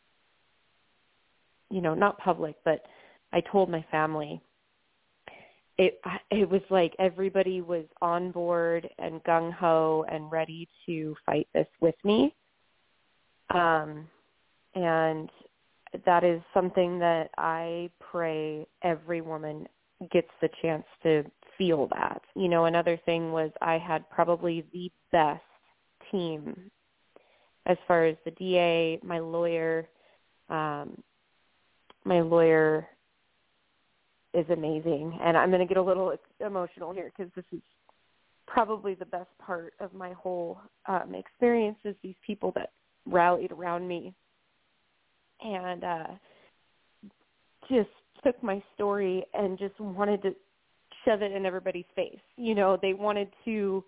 you know, not public, but I told my family, It it was like everybody was on board and gung-ho and ready to fight this with me. Um, and that is something that I pray every woman gets the chance to feel that. You know, another thing was I had probably the best team as far as the D A, my lawyer, um, my lawyer is amazing. And I'm going to get a little emotional here because this is probably the best part of my whole um, experience is these people that rallied around me and uh, just took my story and just wanted to shove it in everybody's face. You know, they wanted to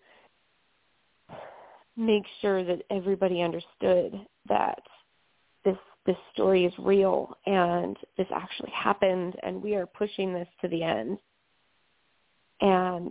make sure that everybody understood that this this story is real and this actually happened and we are pushing this to the end. And,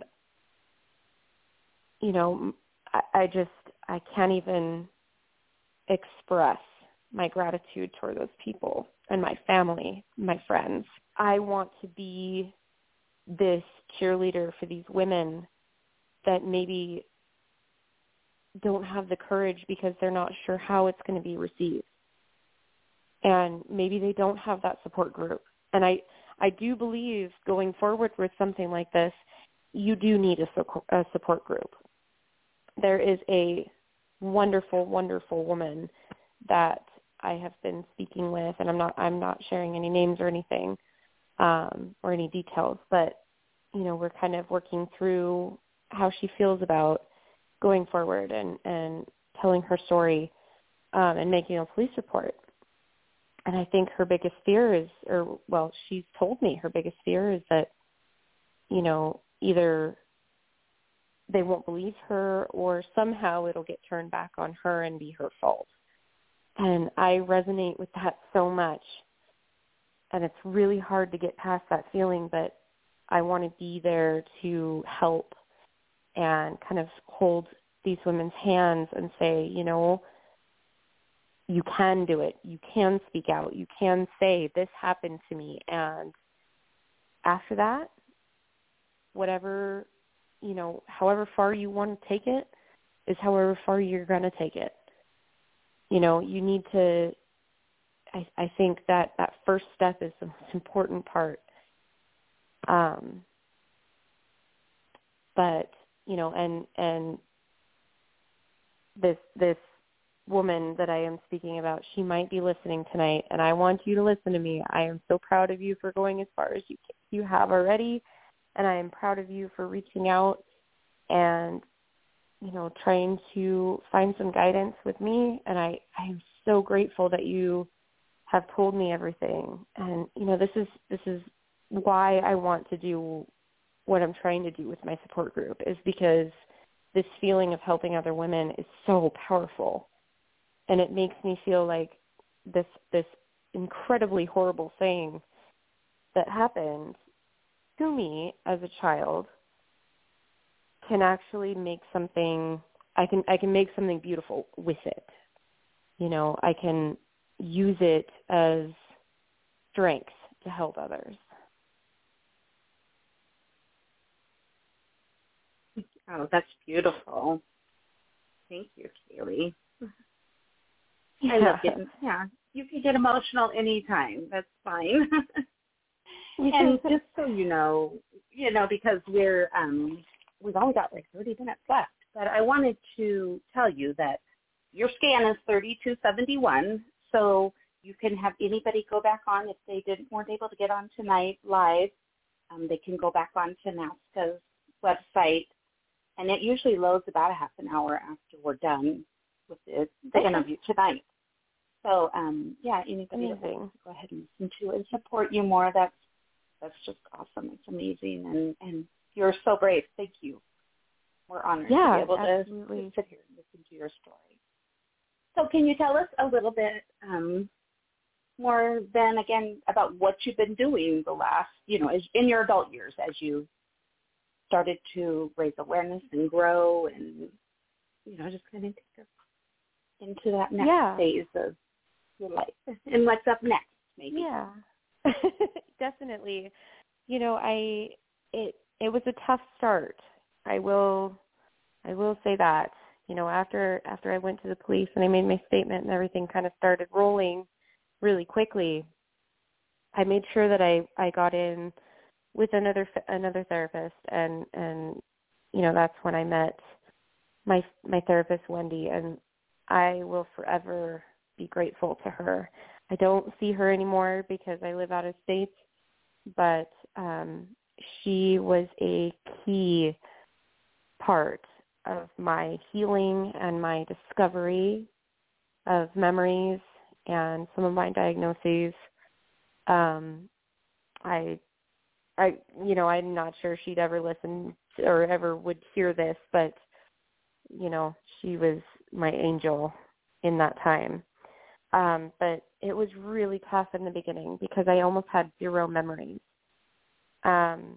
you know, I, I just, I can't even express my gratitude toward those people and my family, my friends. I want to be this cheerleader for these women that maybe don't have the courage because they're not sure how it's going to be received. And maybe they don't have that support group. And I, I do believe going forward with something like this, you do need a, a support group. There is a wonderful, wonderful woman that I have been speaking with, and I'm not, I'm not sharing any names or anything, um, or any details, but, you know, we're kind of working through how she feels about going forward and, and telling her story, um, and making a police report. And I think her biggest fear is, or, well, she's told me her biggest fear is that, you know, either they won't believe her or somehow it'll get turned back on her and be her fault. And I resonate with that so much. And it's really hard to get past that feeling, but I want to be there to help and kind of hold these women's hands and say, you know, you can do it. You can speak out. You can say, this happened to me. And after that, whatever, you know, however far you want to take it is however far you're going to take it. You know, you need to, I, I think that that first step is the most important part. Um, but, you know, and, and this this woman that I am speaking about, she might be listening tonight, and I want you to listen to me. I am so proud of you for going as far as you you have already, and I am proud of you for reaching out and, you know, trying to find some guidance with me. And I, I am so grateful that you have told me everything. And, you know, this is this is why I want to do what I'm trying to do with my support group, is because this feeling of helping other women is so powerful. And it makes me feel like this this incredibly horrible thing that happened to me as a child can actually make something, I can I can make something beautiful with it. You know, I can use it as strength to help others. Oh, that's beautiful. Thank you, Kaylee. Yeah. I love getting, yeah, you can get emotional anytime. That's fine. And just so you know, you know, because we're, um, we've only got like thirty minutes left, but I wanted to tell you that your scan is thirty-two seventy-one, so you can have anybody go back on if they didn't weren't able to get on tonight live. Um, they can go back on to NAASCA's website, and it usually loads about a half an hour after we're done with the, the interview tonight. So, um, yeah, anybody that wants to go ahead and listen to and support you more, that's that's just awesome. It's amazing, and, and you're so brave. Thank you. We're honored yeah, to be able absolutely. to sit here and listen to your story. So can you tell us a little bit um, more then, again, about what you've been doing the last, you know, as, in your adult years as you started to raise awareness and grow and, you know, just kind of take us into that next yeah. phase of your life and what's up next, maybe. Yeah, definitely. You know, I it it was a tough start. I will I will say that. You know, after after I went to the police and I made my statement and everything kind of started rolling really quickly, I made sure that I, I got in with another another therapist, and and you know, that's when I met my my therapist Wendy, and I will forever be grateful to her. I don't see her anymore because I live out of state, but um, she was a key part of my healing and my discovery of memories and some of my diagnoses. Um, I, I, you know, I'm not sure she'd ever listen to, or ever would hear this, but, you know, she was my angel in that time. Um, but it was really tough in the beginning because I almost had zero memories. Um,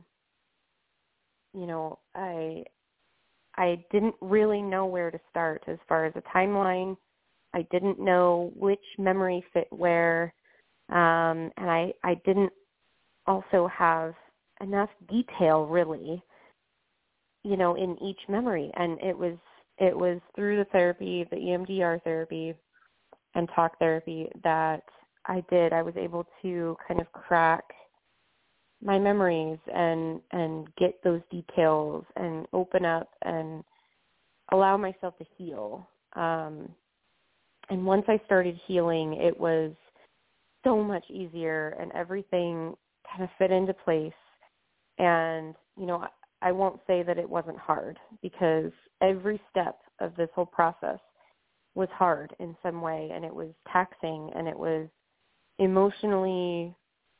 you know, I, I didn't really know where to start as far as a timeline. I didn't know which memory fit where, um, and I, I didn't also have enough detail really, you know, in each memory. And it was it was through the therapy, the E M D R therapy and talk therapy that I did. I was able to kind of crack my memories and and get those details and open up and allow myself to heal. Um, and once I started healing, it was so much easier and everything kind of fit into place. And, you know, I won't say that it wasn't hard because every step of this whole process was hard in some way, and it was taxing, and it was emotionally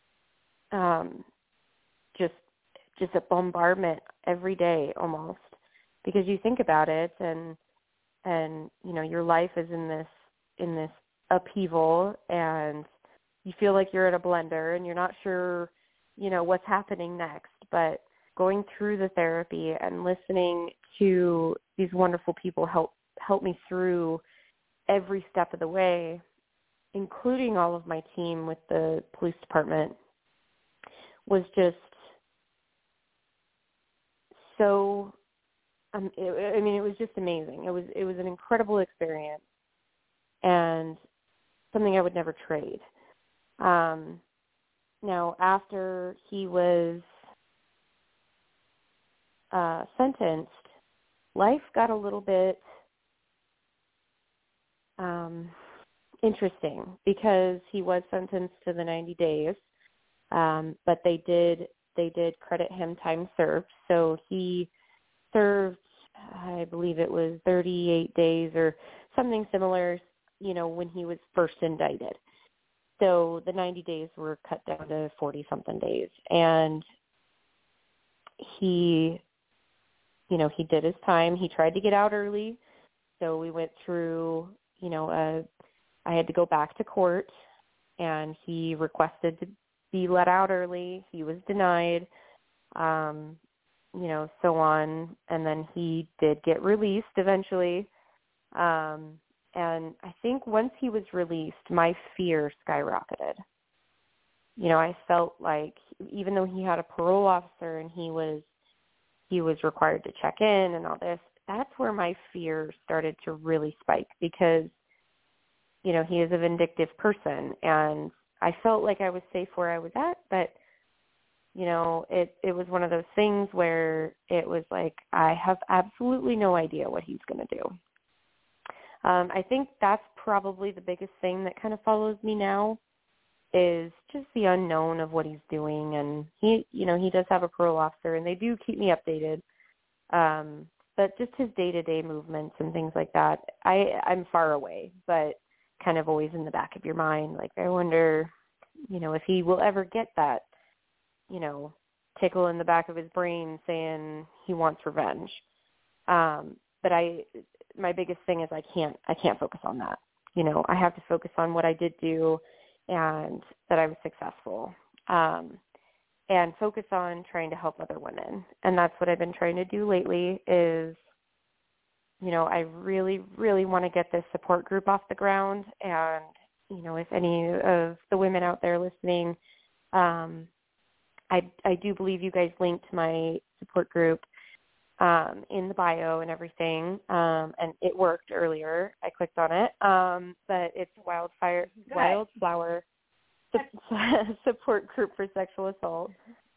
um, just just a bombardment every day almost, because you think about it, and and you know, your life is in this in this upheaval, and you feel like you're in a blender, and you're not sure, you know, what's happening next. But going through the therapy and listening to these wonderful people help help me through every step of the way, including all of my team with the police department, was just so, um, it, I mean, it was just amazing. It was, it was an incredible experience and something I would never trade. Um, now, after he was uh, sentenced, life got a little bit um, interesting because he was sentenced to the ninety days, um, but they did they did credit him time served. So he served, I believe it was thirty-eight days or something similar, you know, when he was first indicted. So the ninety days were cut down to forty-something days. And he, you know, he did his time. He tried to get out early. So we went through, you know, a, I had to go back to court, and he requested to be let out early. He was denied, um, you know, so on. And then he did get released eventually. Um, and I think once he was released, my fear skyrocketed. You know, I felt like even though he had a parole officer and he was he was required to check in and all this, that's where my fear started to really spike because, you know, he is a vindictive person, and I felt like I was safe where I was at, but, you know, it, it was one of those things where it was like, I have absolutely no idea what he's going to do. Um, I think that's probably the biggest thing that kind of follows me now is just the unknown of what he's doing. And he, you know, he does have a parole officer, and they do keep me updated. Um, but just his day-to-day movements and things like that, I, I'm far away, but kind of always in the back of your mind. Like, I wonder, you know, if he will ever get that, you know, tickle in the back of his brain saying he wants revenge. Um, but I, my biggest thing is I can't, I can't focus on that. You know, I have to focus on what I did do and that I was successful, um, and focus on trying to help other women. And that's what I've been trying to do lately is, you know, I really, really want to get this support group off the ground. And, you know, if any of the women out there listening, um, I, I do believe you guys linked my support group um, in the bio and everything, um, and it worked earlier. I clicked on it, um, but it's Wildfire, Good. Wildflower su- Support Group for Sexual Assault.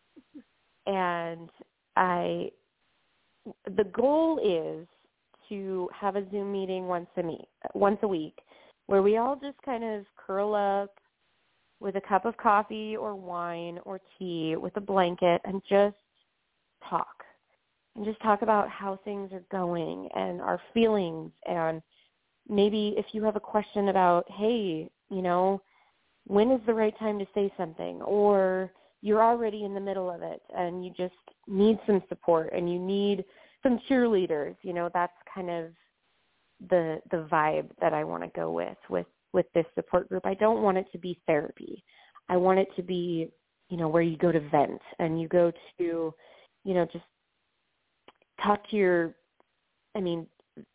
And I, the goal is to have a Zoom meeting once a meet, once a week, where we all just kind of curl up with a cup of coffee or wine or tea with a blanket and just talk. And just talk about how things are going and our feelings. And maybe if you have a question about, hey, you know, when is the right time to say something? Or you're already in the middle of it and you just need some support and you need some cheerleaders. You know, that's kind of the the vibe that I want to go with, with, with this support group. I don't want it to be therapy. I want it to be, you know, where you go to vent and you go to, you know, just talk to your, I mean,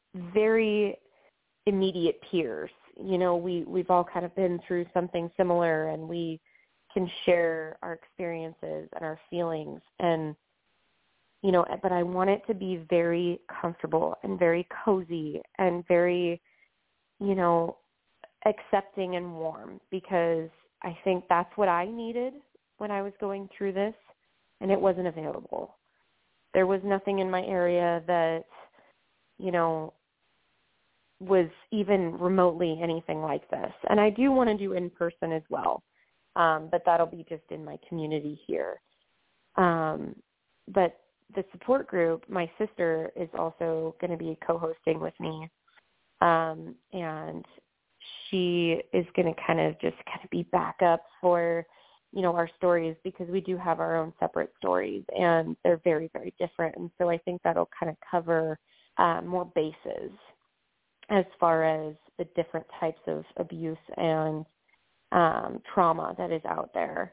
very immediate peers. You know, we, we've all kind of been through something similar and we can share our experiences and our feelings. And, you know, but I want it to be very comfortable and very cozy and very, you know, accepting and warm, because I think that's what I needed when I was going through this, and it wasn't available. There was nothing in my area that, you know, was even remotely anything like this. And I do want to do in person as well, um, but that'll be just in my community here. Um, but the support group, my sister is also going to be co-hosting with me, um, and she is going to kind of just kind of be backup for, you know, our stories, because we do have our own separate stories and they're very, very different. And so I think that'll kind of cover uh, more bases as far as the different types of abuse and um, trauma that is out there.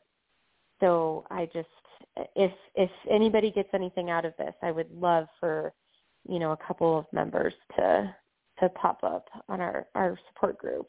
So I just, if if anybody gets anything out of this, I would love for, you know, a couple of members to to pop up on our, our support group.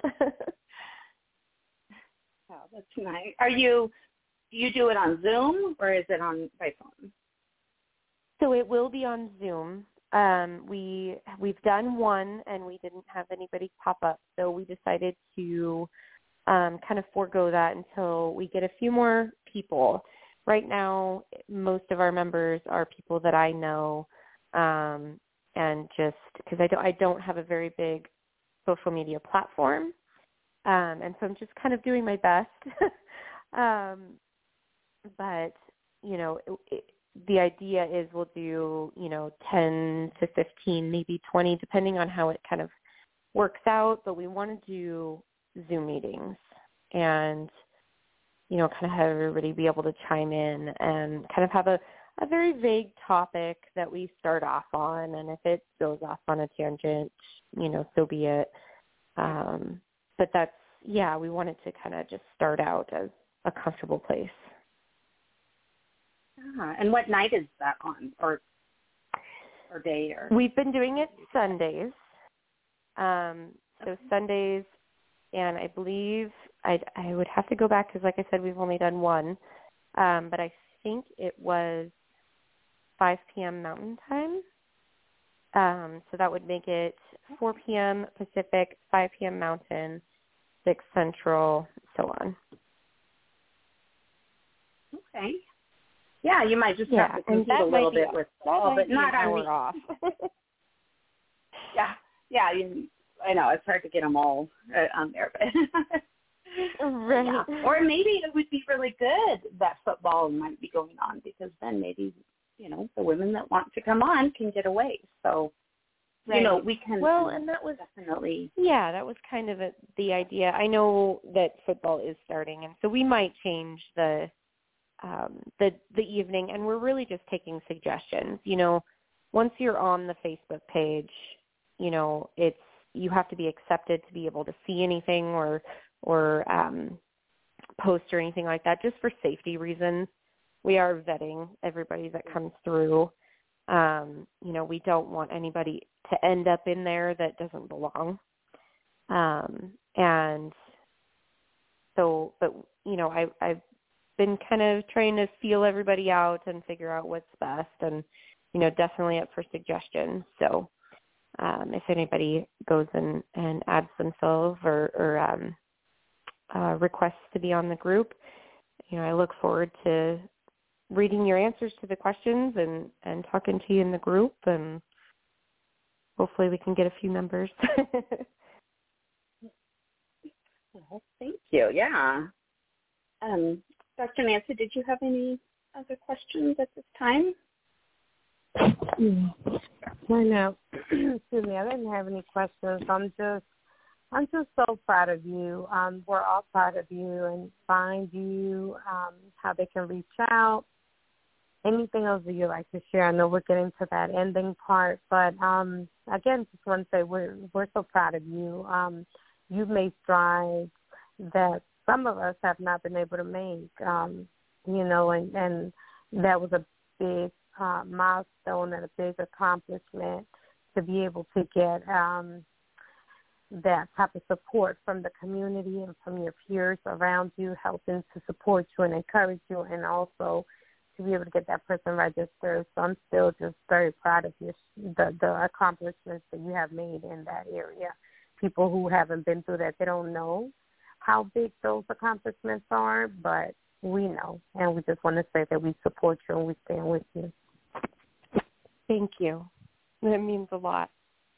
Oh, that's nice. Are you, do you do it on Zoom or is it on by phone? So it will be on Zoom. Um, we, we've done one and we didn't have anybody pop up. So we decided to um, kind of forego that until we get a few more people. Right now, most of our members are people that I know, um, and just because I don't, I don't have a very big social media platform. Um, and so I'm just kind of doing my best. um, but, you know, it, it, the idea is we'll do, you know, ten to fifteen, maybe twenty, depending on how it kind of works out. But we want to do Zoom meetings and, you know, kind of have everybody be able to chime in and kind of have a, a very vague topic that we start off on. And if it goes off on a tangent, you know, so be it. Um, but that's, yeah, we wanted to kind of just start out as a comfortable place. Uh-huh. And what night is that on, or or day? Or We've been doing it Sundays. Um, so okay. Sundays, and I believe I I would have to go back because, like I said, we've only done one. Um, but I think it was five p.m. Mountain Time. Um, so that would make it four p.m. Pacific, five p.m. Mountain, six Central, so on. Okay. Yeah, you might just yeah, have to compete a little bit with fall, but not on the off. yeah, yeah. You, I know it's hard to get them all uh, on there, but right. Yeah. Or maybe it would be really good that football might be going on, because then maybe, you know, the women that want to come on can get away. So, right. you know, we can. Well, and that was definitely. Yeah, that was kind of a, the idea. I know that football is starting, and so we might change the. Um, the the evening, and we're really just taking suggestions. You know, once you're on the Facebook page, you know, it's you have to be accepted to be able to see anything or or um, post or anything like that, just for safety reasons. We are vetting everybody that comes through. Um, you know, we don't want anybody to end up in there that doesn't belong. Um, and so, but you know, I I've been kind of trying to feel everybody out and figure out what's best, and, you know, definitely up for suggestions. So um, if anybody goes and, and adds themselves or, or um, uh, requests to be on the group, you know, I look forward to reading your answers to the questions and, and talking to you in the group, and hopefully we can get a few members. Well, thank you. Yeah. Um, Doctor Nancy, did you have any other questions at this time? I know. Excuse me, I didn't have any questions. I'm just, I'm just so proud of you. Um, we're all proud of you, and find you, um, how they can reach out. Anything else that you'd like to share? I know we're getting to that ending part, but um, again, just want to say we're we're so proud of you. Um, you've made strides that some of us have not been able to make, um, you know, and, and that was a big uh, milestone and a big accomplishment to be able to get um, that type of support from the community and from your peers around you, helping to support you and encourage you, and also to be able to get that person registered. So I'm still just very proud of your, the, the accomplishments that you have made in that area. People who haven't been through that, they don't know how big those accomplishments are, but we know, and we just want to say that we support you and we stand with you. Thank you. That means a lot.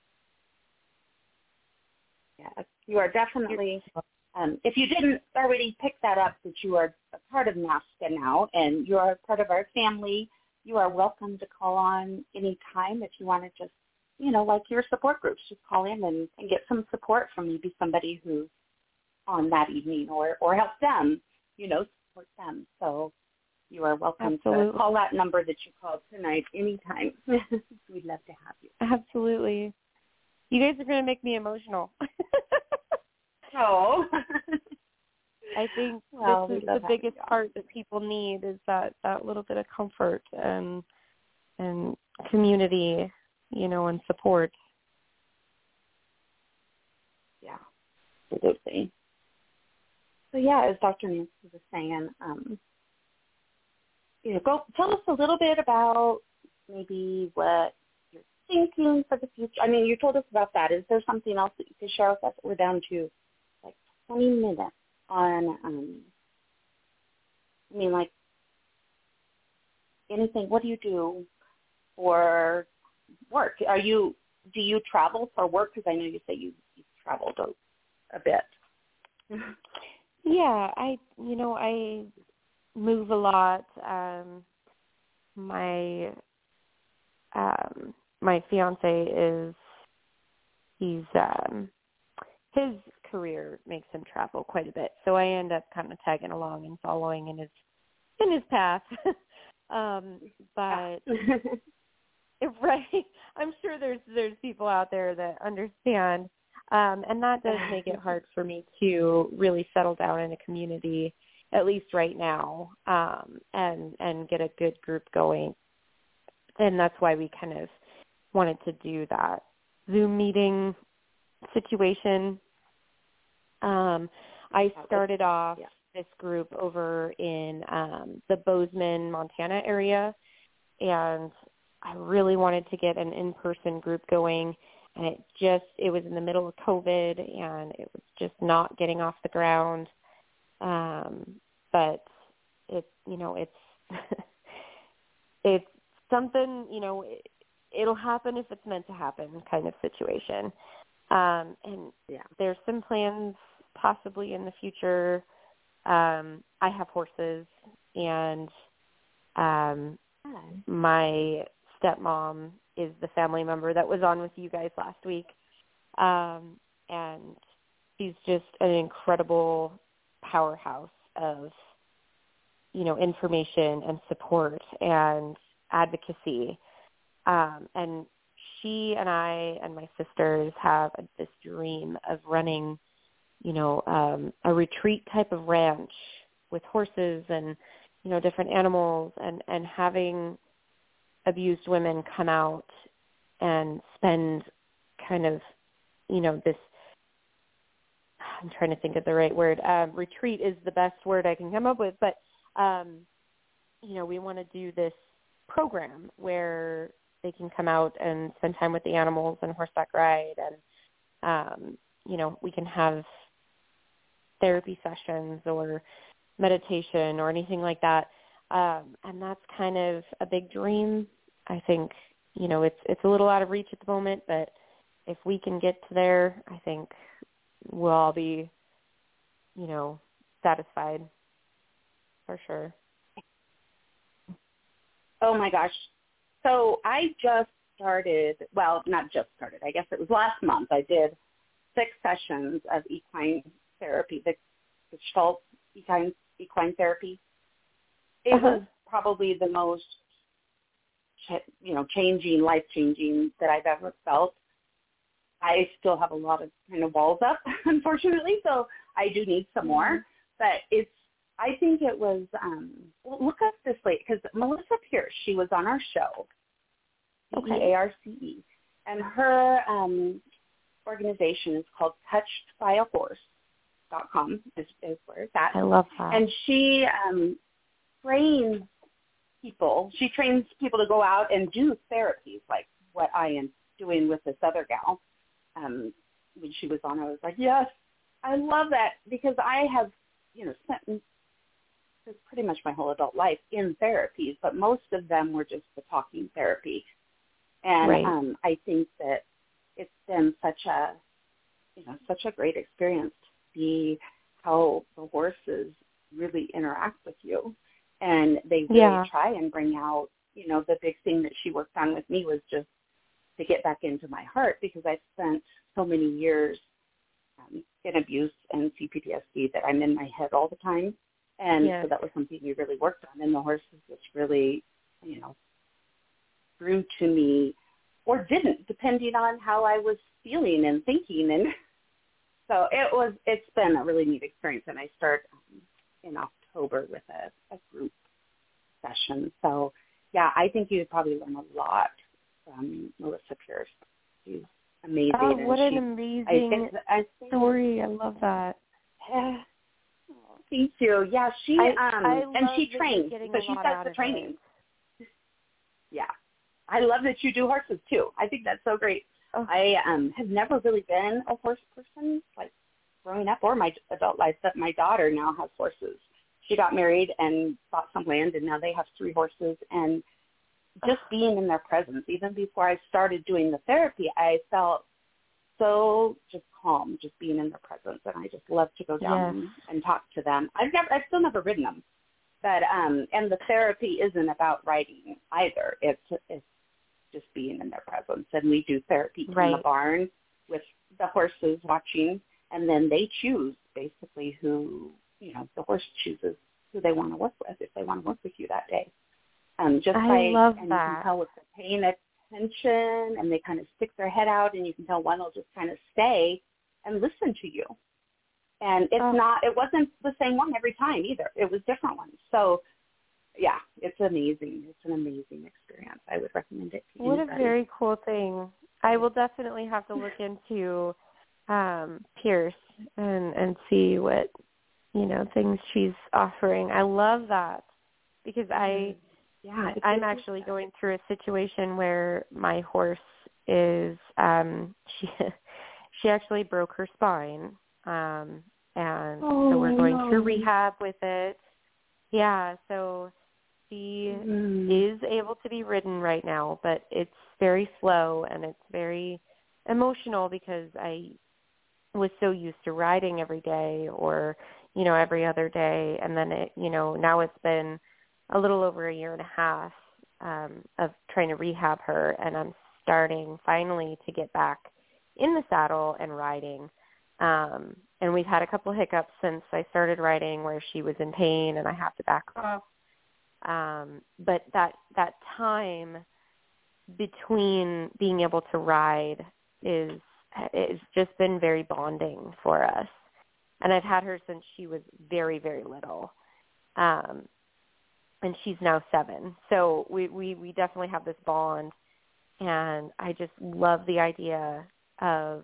Yes, you are definitely, um, if you didn't already pick that up, that you are a part of NASCA now, and you are part of our family. You are welcome to call on any time if you want to just, you know, like your support groups, just call in and, and get some support from maybe somebody who's on that evening, or, or help them, you know, support them. So you are welcome Absolutely. to call that number that you called tonight anytime. We'd love to have you. Absolutely. You guys are going to make me emotional. Oh. I think well, this is the biggest part that people need, is that, that little bit of comfort and and community, you know, and support. Yeah, absolutely. So, yeah, as Doctor Nancy was saying, um, you know, go tell us a little bit about maybe what you're thinking for the future. I mean, you told us about that. Is there something else that you could share with us? We're down to like twenty minutes on, um, I mean, like anything. What do you do for work? Are you, do you travel for work? Because I know you say you, you traveled a, a bit. Yeah, I, you know, I move a lot. Um, my, um, my fiance is, he's, um, his career makes him travel quite a bit. So I end up kind of tagging along and following in his, in his path. um, but right. I'm sure there's, there's people out there that understand. Um, and that does make it hard for me to really settle down in a community, at least right now, um, and, and get a good group going. And that's why we kind of wanted to do that Zoom meeting situation. Um, I started off yeah. this group over in um, the Bozeman, Montana area, and I really wanted to get an in-person group going. And it just, it was in the middle of COVID, and it was just not getting off the ground. Um, but it, you know, it's, it's something, you know, it, it'll happen if it's meant to happen kind of situation. Um, and yeah. there's some plans possibly in the future. Um, I have horses, and um, my stepmom is the family member that was on with you guys last week. Um, and she's just an incredible powerhouse of, you know, information and support and advocacy. Um, and she and I and my sisters have this dream of running, you know, um, a retreat type of ranch with horses and, you know, different animals, and, and having abused women come out and spend kind of, you know, this, I'm trying to think of the right word. Um, retreat is the best word I can come up with, but, um, you know, we want to do this program where they can come out and spend time with the animals and horseback ride, and, um, you know, we can have therapy sessions or meditation or anything like that. Um, and that's kind of a big dream. I think, you know, it's it's a little out of reach at the moment, but if we can get to there, I think we'll all be, you know, satisfied for sure. Oh, my gosh. So I just started, well, not just started, I guess it was last month. I did six sessions of equine therapy, the Gestalt equine, equine therapy. It uh-huh. was probably the most, you know, changing, life-changing that I've ever felt. I still have a lot of kind of walls up, unfortunately, so I do need some more. But it's, I think it was, um, well, look up this lady, because Melissa Pierce, she was on our show, okay. E A R C E, and her um, organization is called touched by a horse dot com is, is where it's at. I love that. And she um, trains people. She trains people to go out and do therapies like what I am doing with this other gal. Um, when she was on, I was like, yes, I love that, because I have, you know, spent pretty much my whole adult life in therapies, but most of them were just the talking therapy. And right. um, I think that it's been such a, you know, such a great experience to see how the horses really interact with you. And they really yeah. try and bring out, you know, the big thing that she worked on with me was just to get back into my heart, because I spent so many years um, in abuse and C P T S D that I'm in my head all the time. And yes. so that was something we really worked on. And the horses just really, you know, grew to me, or didn't, depending on how I was feeling and thinking. And so it was, it's been a really neat experience. And I start um, in October with a, a group session. So, yeah, I think you'd probably learn a lot from Melissa Pierce. She's amazing. Oh, what and an she, amazing I think, I think, story. I love that. Yeah. Thank you. Yeah, she I, um I and she trains, so she does the training. It. Yeah, I love that you do horses too. I think that's so great. Oh. I um have never really been a horse person, like growing up or my adult life, but my daughter now has horses. She got married and bought some land, and now they have three horses. And just being in their presence, even before I started doing the therapy, I felt so just calm just being in their presence, and I just love to go down Yes. and, and talk to them. I've never, I've still never ridden them, but um, and the therapy isn't about riding either. It's it's just being in their presence, and we do therapy Right. in the barn with the horses watching, and then they choose basically who, you know, the horse chooses who they want to work with if they want to work with you that day. Um, just I by, love and that. you can tell if they're paying attention, and they kind of stick their head out, and you can tell one will just kind of stay and listen to you. And it's Oh. not, it wasn't the same one every time either. It was different ones. So, yeah, it's amazing. It's an amazing experience. I would recommend it to What a anybody. very cool thing. I will definitely have to look into um, Pierce and, and see what, you know, things she's offering. I love that because I, yeah, it's I'm it's- actually going through a situation where my horse is, um, she, she actually broke her spine. Um, and Oh, so we're going no. through rehab with it. Yeah. So she Mm. is able to be ridden right now, but it's very slow and it's very emotional because I was so used to riding every day or, you know, every other day. And then it, you know, now it's been a little over a year and a half um, of trying to rehab her, and I'm starting finally to get back in the saddle and riding. Um, and we've had a couple hiccups since I started riding where she was in pain and I have to back off. Um, but that, that time between being able to ride is, it's just been very bonding for us. And I've had her since she was very, very little. Um, and she's now seven. So we, we, we definitely have this bond. And I just love the idea of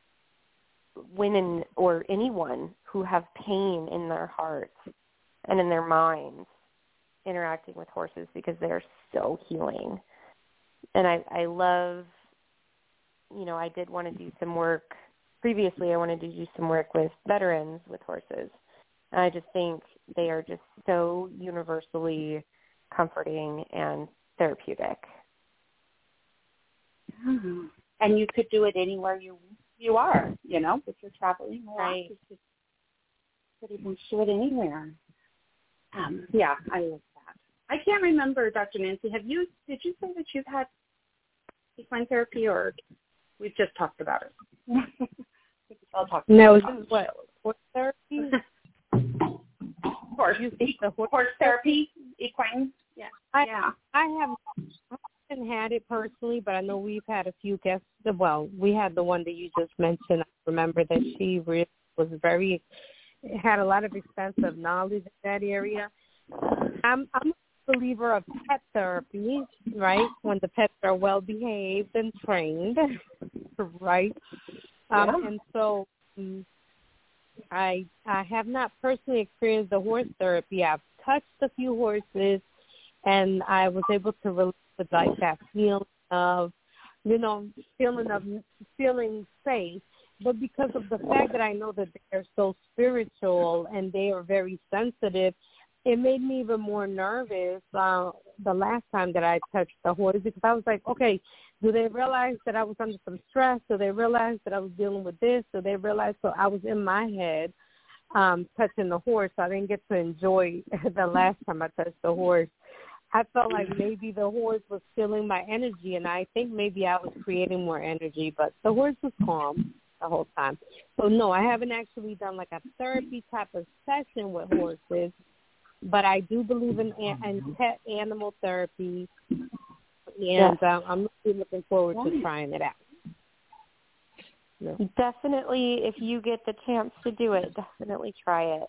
women or anyone who have pain in their hearts and in their minds interacting with horses because they're so healing. And I, I love, you know, I did want to do some work. Previously, I wanted to do some work with veterans with horses. And I just think they are just so universally comforting and therapeutic. Mhm. And you could do it anywhere you you are, you know, if you're traveling a lot, Right. you could pretty much do it anywhere. Um, yeah, I love that. I can't remember, Doctor Nancy, have you, did you say that you've had equine therapy, or we've just talked about it? I'll talk No, about this is it. what, horse therapy? Horse, You think the horse, horse therapy, equine, yeah. I, yeah. I have I haven't had it personally, but I know we've had a few guests. Well, we had the one that you just mentioned. I remember that she really was very, had a lot of extensive knowledge in that area. I'm, I'm a believer of pet therapy, right, when the pets are well behaved and trained, right? Um, Yeah. And so um, I I have not personally experienced the horse therapy. I've touched a few horses, and I was able to relate with like that feeling of, you know, feeling of feeling safe. But because of the fact that I know that they're so spiritual and they are very sensitive, it made me even more nervous uh, the last time that I touched the horse, because I was like, okay, do they realize that I was under some stress? Do they realize that I was dealing with this? Do they realize? So I was in my head um, touching the horse. So I didn't get to enjoy the last time I touched the horse. I felt like maybe the horse was feeling my energy, and I think maybe I was creating more energy, but the horse was calm the whole time. So, no, I haven't actually done like a therapy type of session with horses, but I do believe in, in pet animal therapy, and Yes. um, I'm really looking forward to trying it out. Yeah. Definitely, if you get the chance to do it, definitely try it.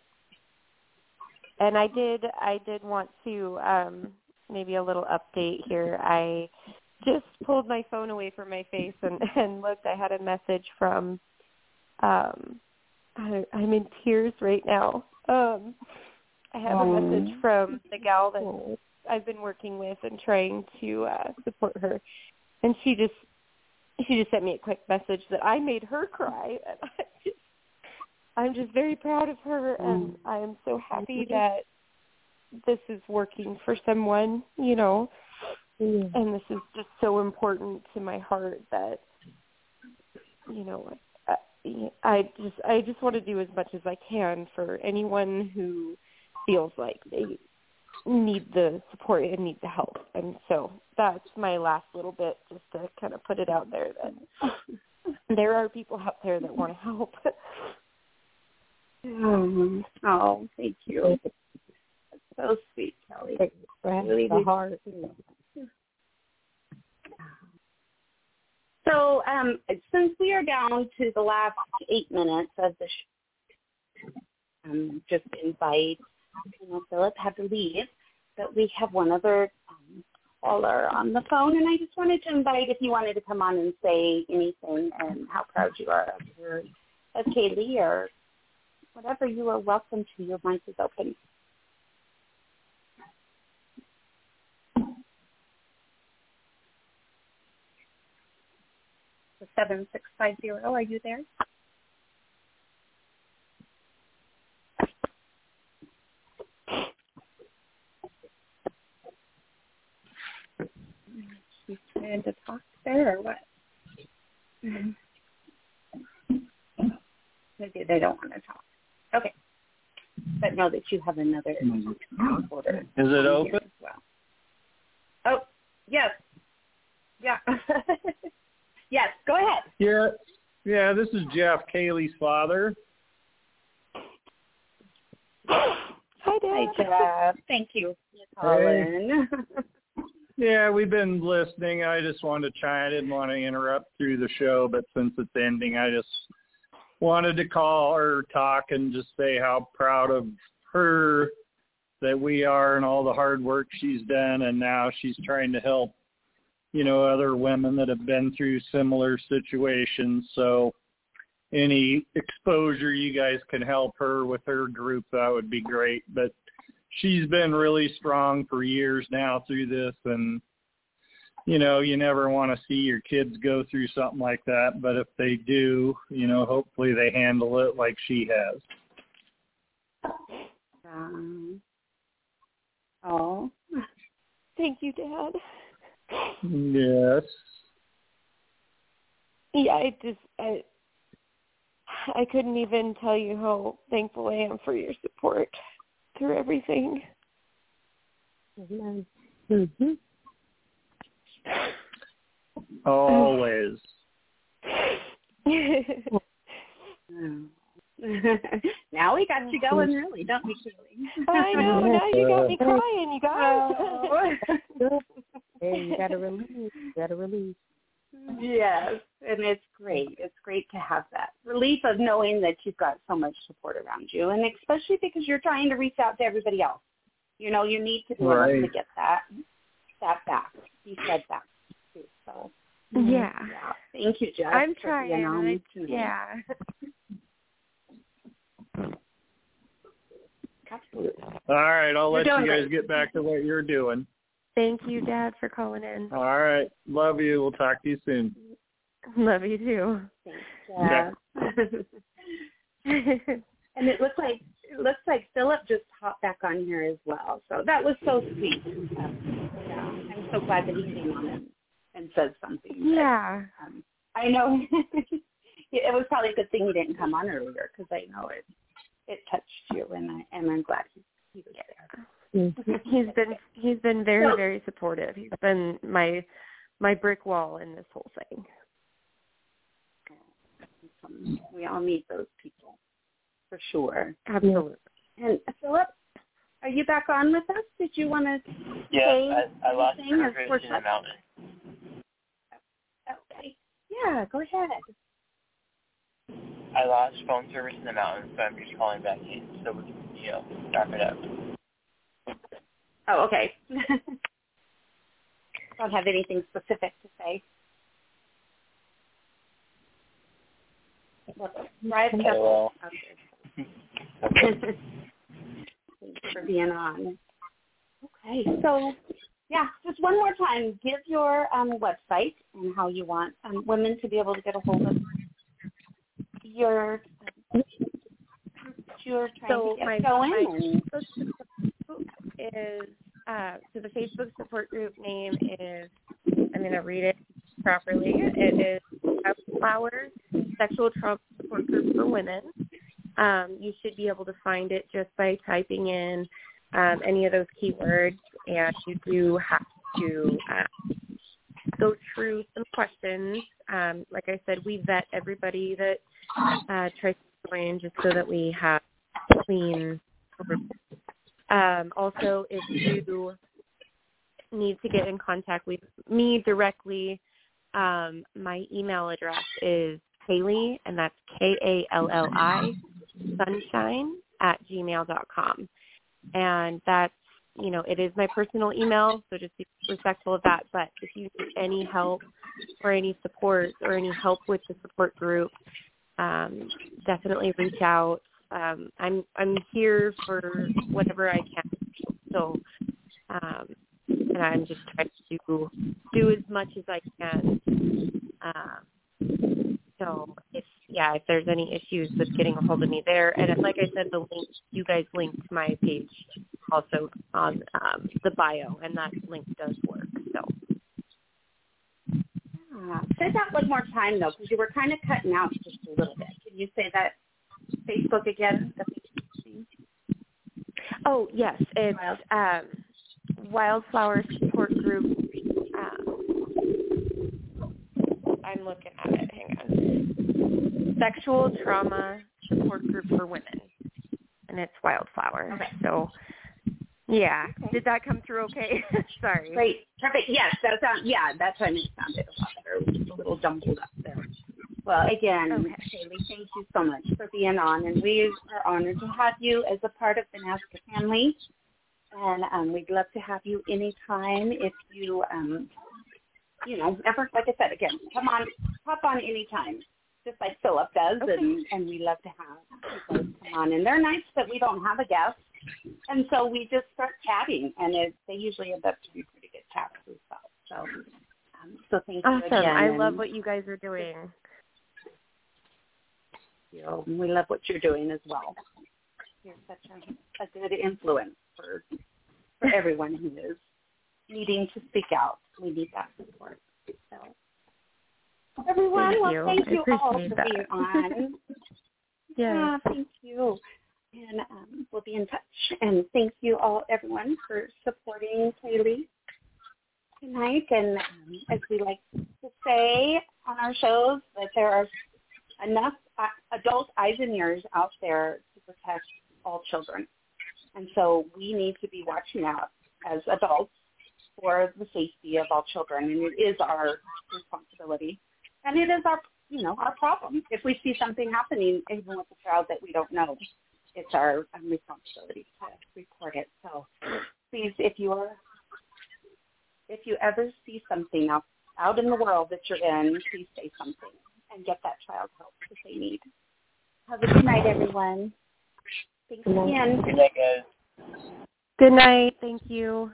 And I did, I did want to, um, maybe a little update here. I just pulled my phone away from my face and, and looked. I had a message from, um, I, I'm in tears right now. Um, I have a message from the gal that I've been working with and trying to uh, support her, and she just she just sent me a quick message that I made her cry, and I just, I'm just very proud of her, and I am so happy that this is working for someone, you know, and this is just so important to my heart that, you know, I just I just want to do as much as I can for anyone who feels like they need the support and need the help. And so that's my last little bit, just to kind of put it out there that there are people out there that want to help. Um, oh, thank you. That's so sweet, Kelly. Really the heart. So um, since we are down to the last eight minutes of the show, um, just invite, you know, Philip had to leave, but we have one other um, caller on the phone, and I just wanted to invite if you wanted to come on and say anything and how proud you are of your, of Kaylee, or whatever, you are welcome to. Your mic is open. seven six five zero, are you there? She's trying to talk there or what? Maybe they don't want to talk. Okay. But know that you have another order. Is it open? As well. Oh, yes. Yeah. Yes, go ahead. Yeah, yeah. This is Jeff, Kaylee's father. Hi, Dad. Hi, Jeff. Thank you for calling. Yeah, we've been listening. I just wanted to chime. I didn't want to interrupt through the show, but since it's ending, I just wanted to call or talk and just say how proud of her that we are and all the hard work she's done, and now she's trying to help, you know, other women that have been through similar situations. So any exposure you guys can help her with her group, that would be great. But she's been really strong for years now through this, and, you know, you never want to see your kids go through something like that. But if they do, you know, hopefully they handle it like she has. Um, oh. Thank you, Dad. Yes. Yeah, I just I I couldn't even tell you how thankful I am for your support through everything. Mm-hmm. Always. Now we got you going, really, don't we, Kaylee? I know. Now you got me crying, you guys. Oh. Hey, you gotta release. You gotta release. Yes, and it's great. It's great to have that relief of knowing that you've got so much support around you, and especially because you're trying to reach out to everybody else. You know, you need to be able Right. to get that that back. You said that too. So Yeah. yeah. Thank you, Jeff. I'm for trying. being on I, tonight. yeah. Absolutely. All right, I'll let You're you doing guys great. get back to what you're doing. Thank you, Dad, for calling in. All right, love you. We'll talk to you soon. Love you too. Thanks, Jeff. And it looks like it looks like Philip just hopped back on here as well. So that was so sweet. Um, yeah, I'm so glad that he came on and, and said something. Yeah. But, um, I know it was probably a good thing he didn't come on earlier, because I know it it touched you, and I and I'm glad he, he was there. Mm-hmm. He's been he's been very So- very supportive. He's been my my brick wall in this whole thing. Um, we all need those people, for sure. Absolutely. And Philip, are you back on with us? Did you want to Yeah, say I, I lost anything as service we're in the mountain. Okay. Yeah, go ahead. I lost phone service in the mountains, so I'm just calling back in so we can, you know, wrap it up. Oh, okay. Don't have anything specific to say. Well, drive Okay, careful well. out there. Thanks for being on. Okay, so yeah, just one more time, give your um, website and how you want um, women to be able to get a hold of your uh, you're trying So to get my, going. my and, Facebook is uh, so the Facebook support group name is, I'm going to read it properly. It is Flowers Sexual Trauma Support Support Group for Women. Um, you should be able to find it just by typing in um, any of those keywords, and you do have to uh, go through some questions. Um, like I said, we vet everybody that uh, tries to join just so that we have clean reports. Um, also, if you need to get in contact with me directly, um, my email address is Kaylee, and that's K A L L I, sunshine at gmail dot com. And that's, you know, it is my personal email, so just be respectful of that. But if you need any help or any support or any help with the support group, um, definitely reach out. Um, I'm I'm here for whatever I can. So, um, and I'm just trying to do as much as I can. Um, so, if yeah, if there's any issues with getting a hold of me there, and like I said, the link you guys linked my page also on um, the bio, and that link does work. So, uh, say that one more time though, because you were kind of cutting out just a little bit. Can you say that Facebook again? The Facebook thing? Oh yes, it's um, Wildflower Support Group. Um, I'm looking at it. Hang on. Sexual Trauma Support Group for Women, and it's Wildflower. Okay. So, yeah. Okay. Did that come through okay? Sorry. Great. Perfect. Yes, that sounds, yeah, that's why it sounded a lot better. It was just a little jumbled up there. Well, again, Okay. Kaylee, thank you so much for being on, and we are honored to have you as a part of the NAASCA family. And um, we'd love to have you anytime if you, um, you know, ever, like I said, again, come on, hop on anytime, just like Philip does, Okay. and, and we love to have people come on. And they're nice that we don't have a guest, and so we just start chatting, and it, they usually end up to be pretty good chats as well. So, um, so thank you Awesome. again. I and love what you guys are doing. you know, we love what you're doing as well. You're such a, a good influence for for everyone who is needing to speak out. We need that support. So, everyone, Thank well, you. thank I you all appreciate for that. being on. Yeah. Yeah, thank you. And um, we'll be in touch. And thank you all, everyone, for supporting Kaylee tonight. And um, as we like to say on our shows, that there are enough uh, adult eyes and ears out there to protect all children. And so we need to be watching out as adults for the safety of all children. And it is our responsibility. And it is our, you know, our problem. If we see something happening, even with a child that we don't know, it's our um, responsibility to report it. So please, if you are, if you ever see something out, out in the world that you're in, please say something and get that child help that they need. Have a good night, everyone. Thanks again. Good night, guys. Good night. Thank you.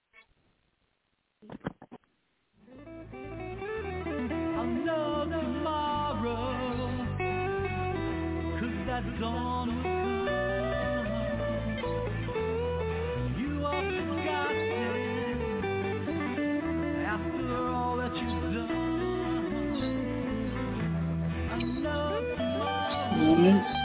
I'll know tomorrow, 'cause that dawn will come. You are forgotten after all that you've done. I know tomorrow.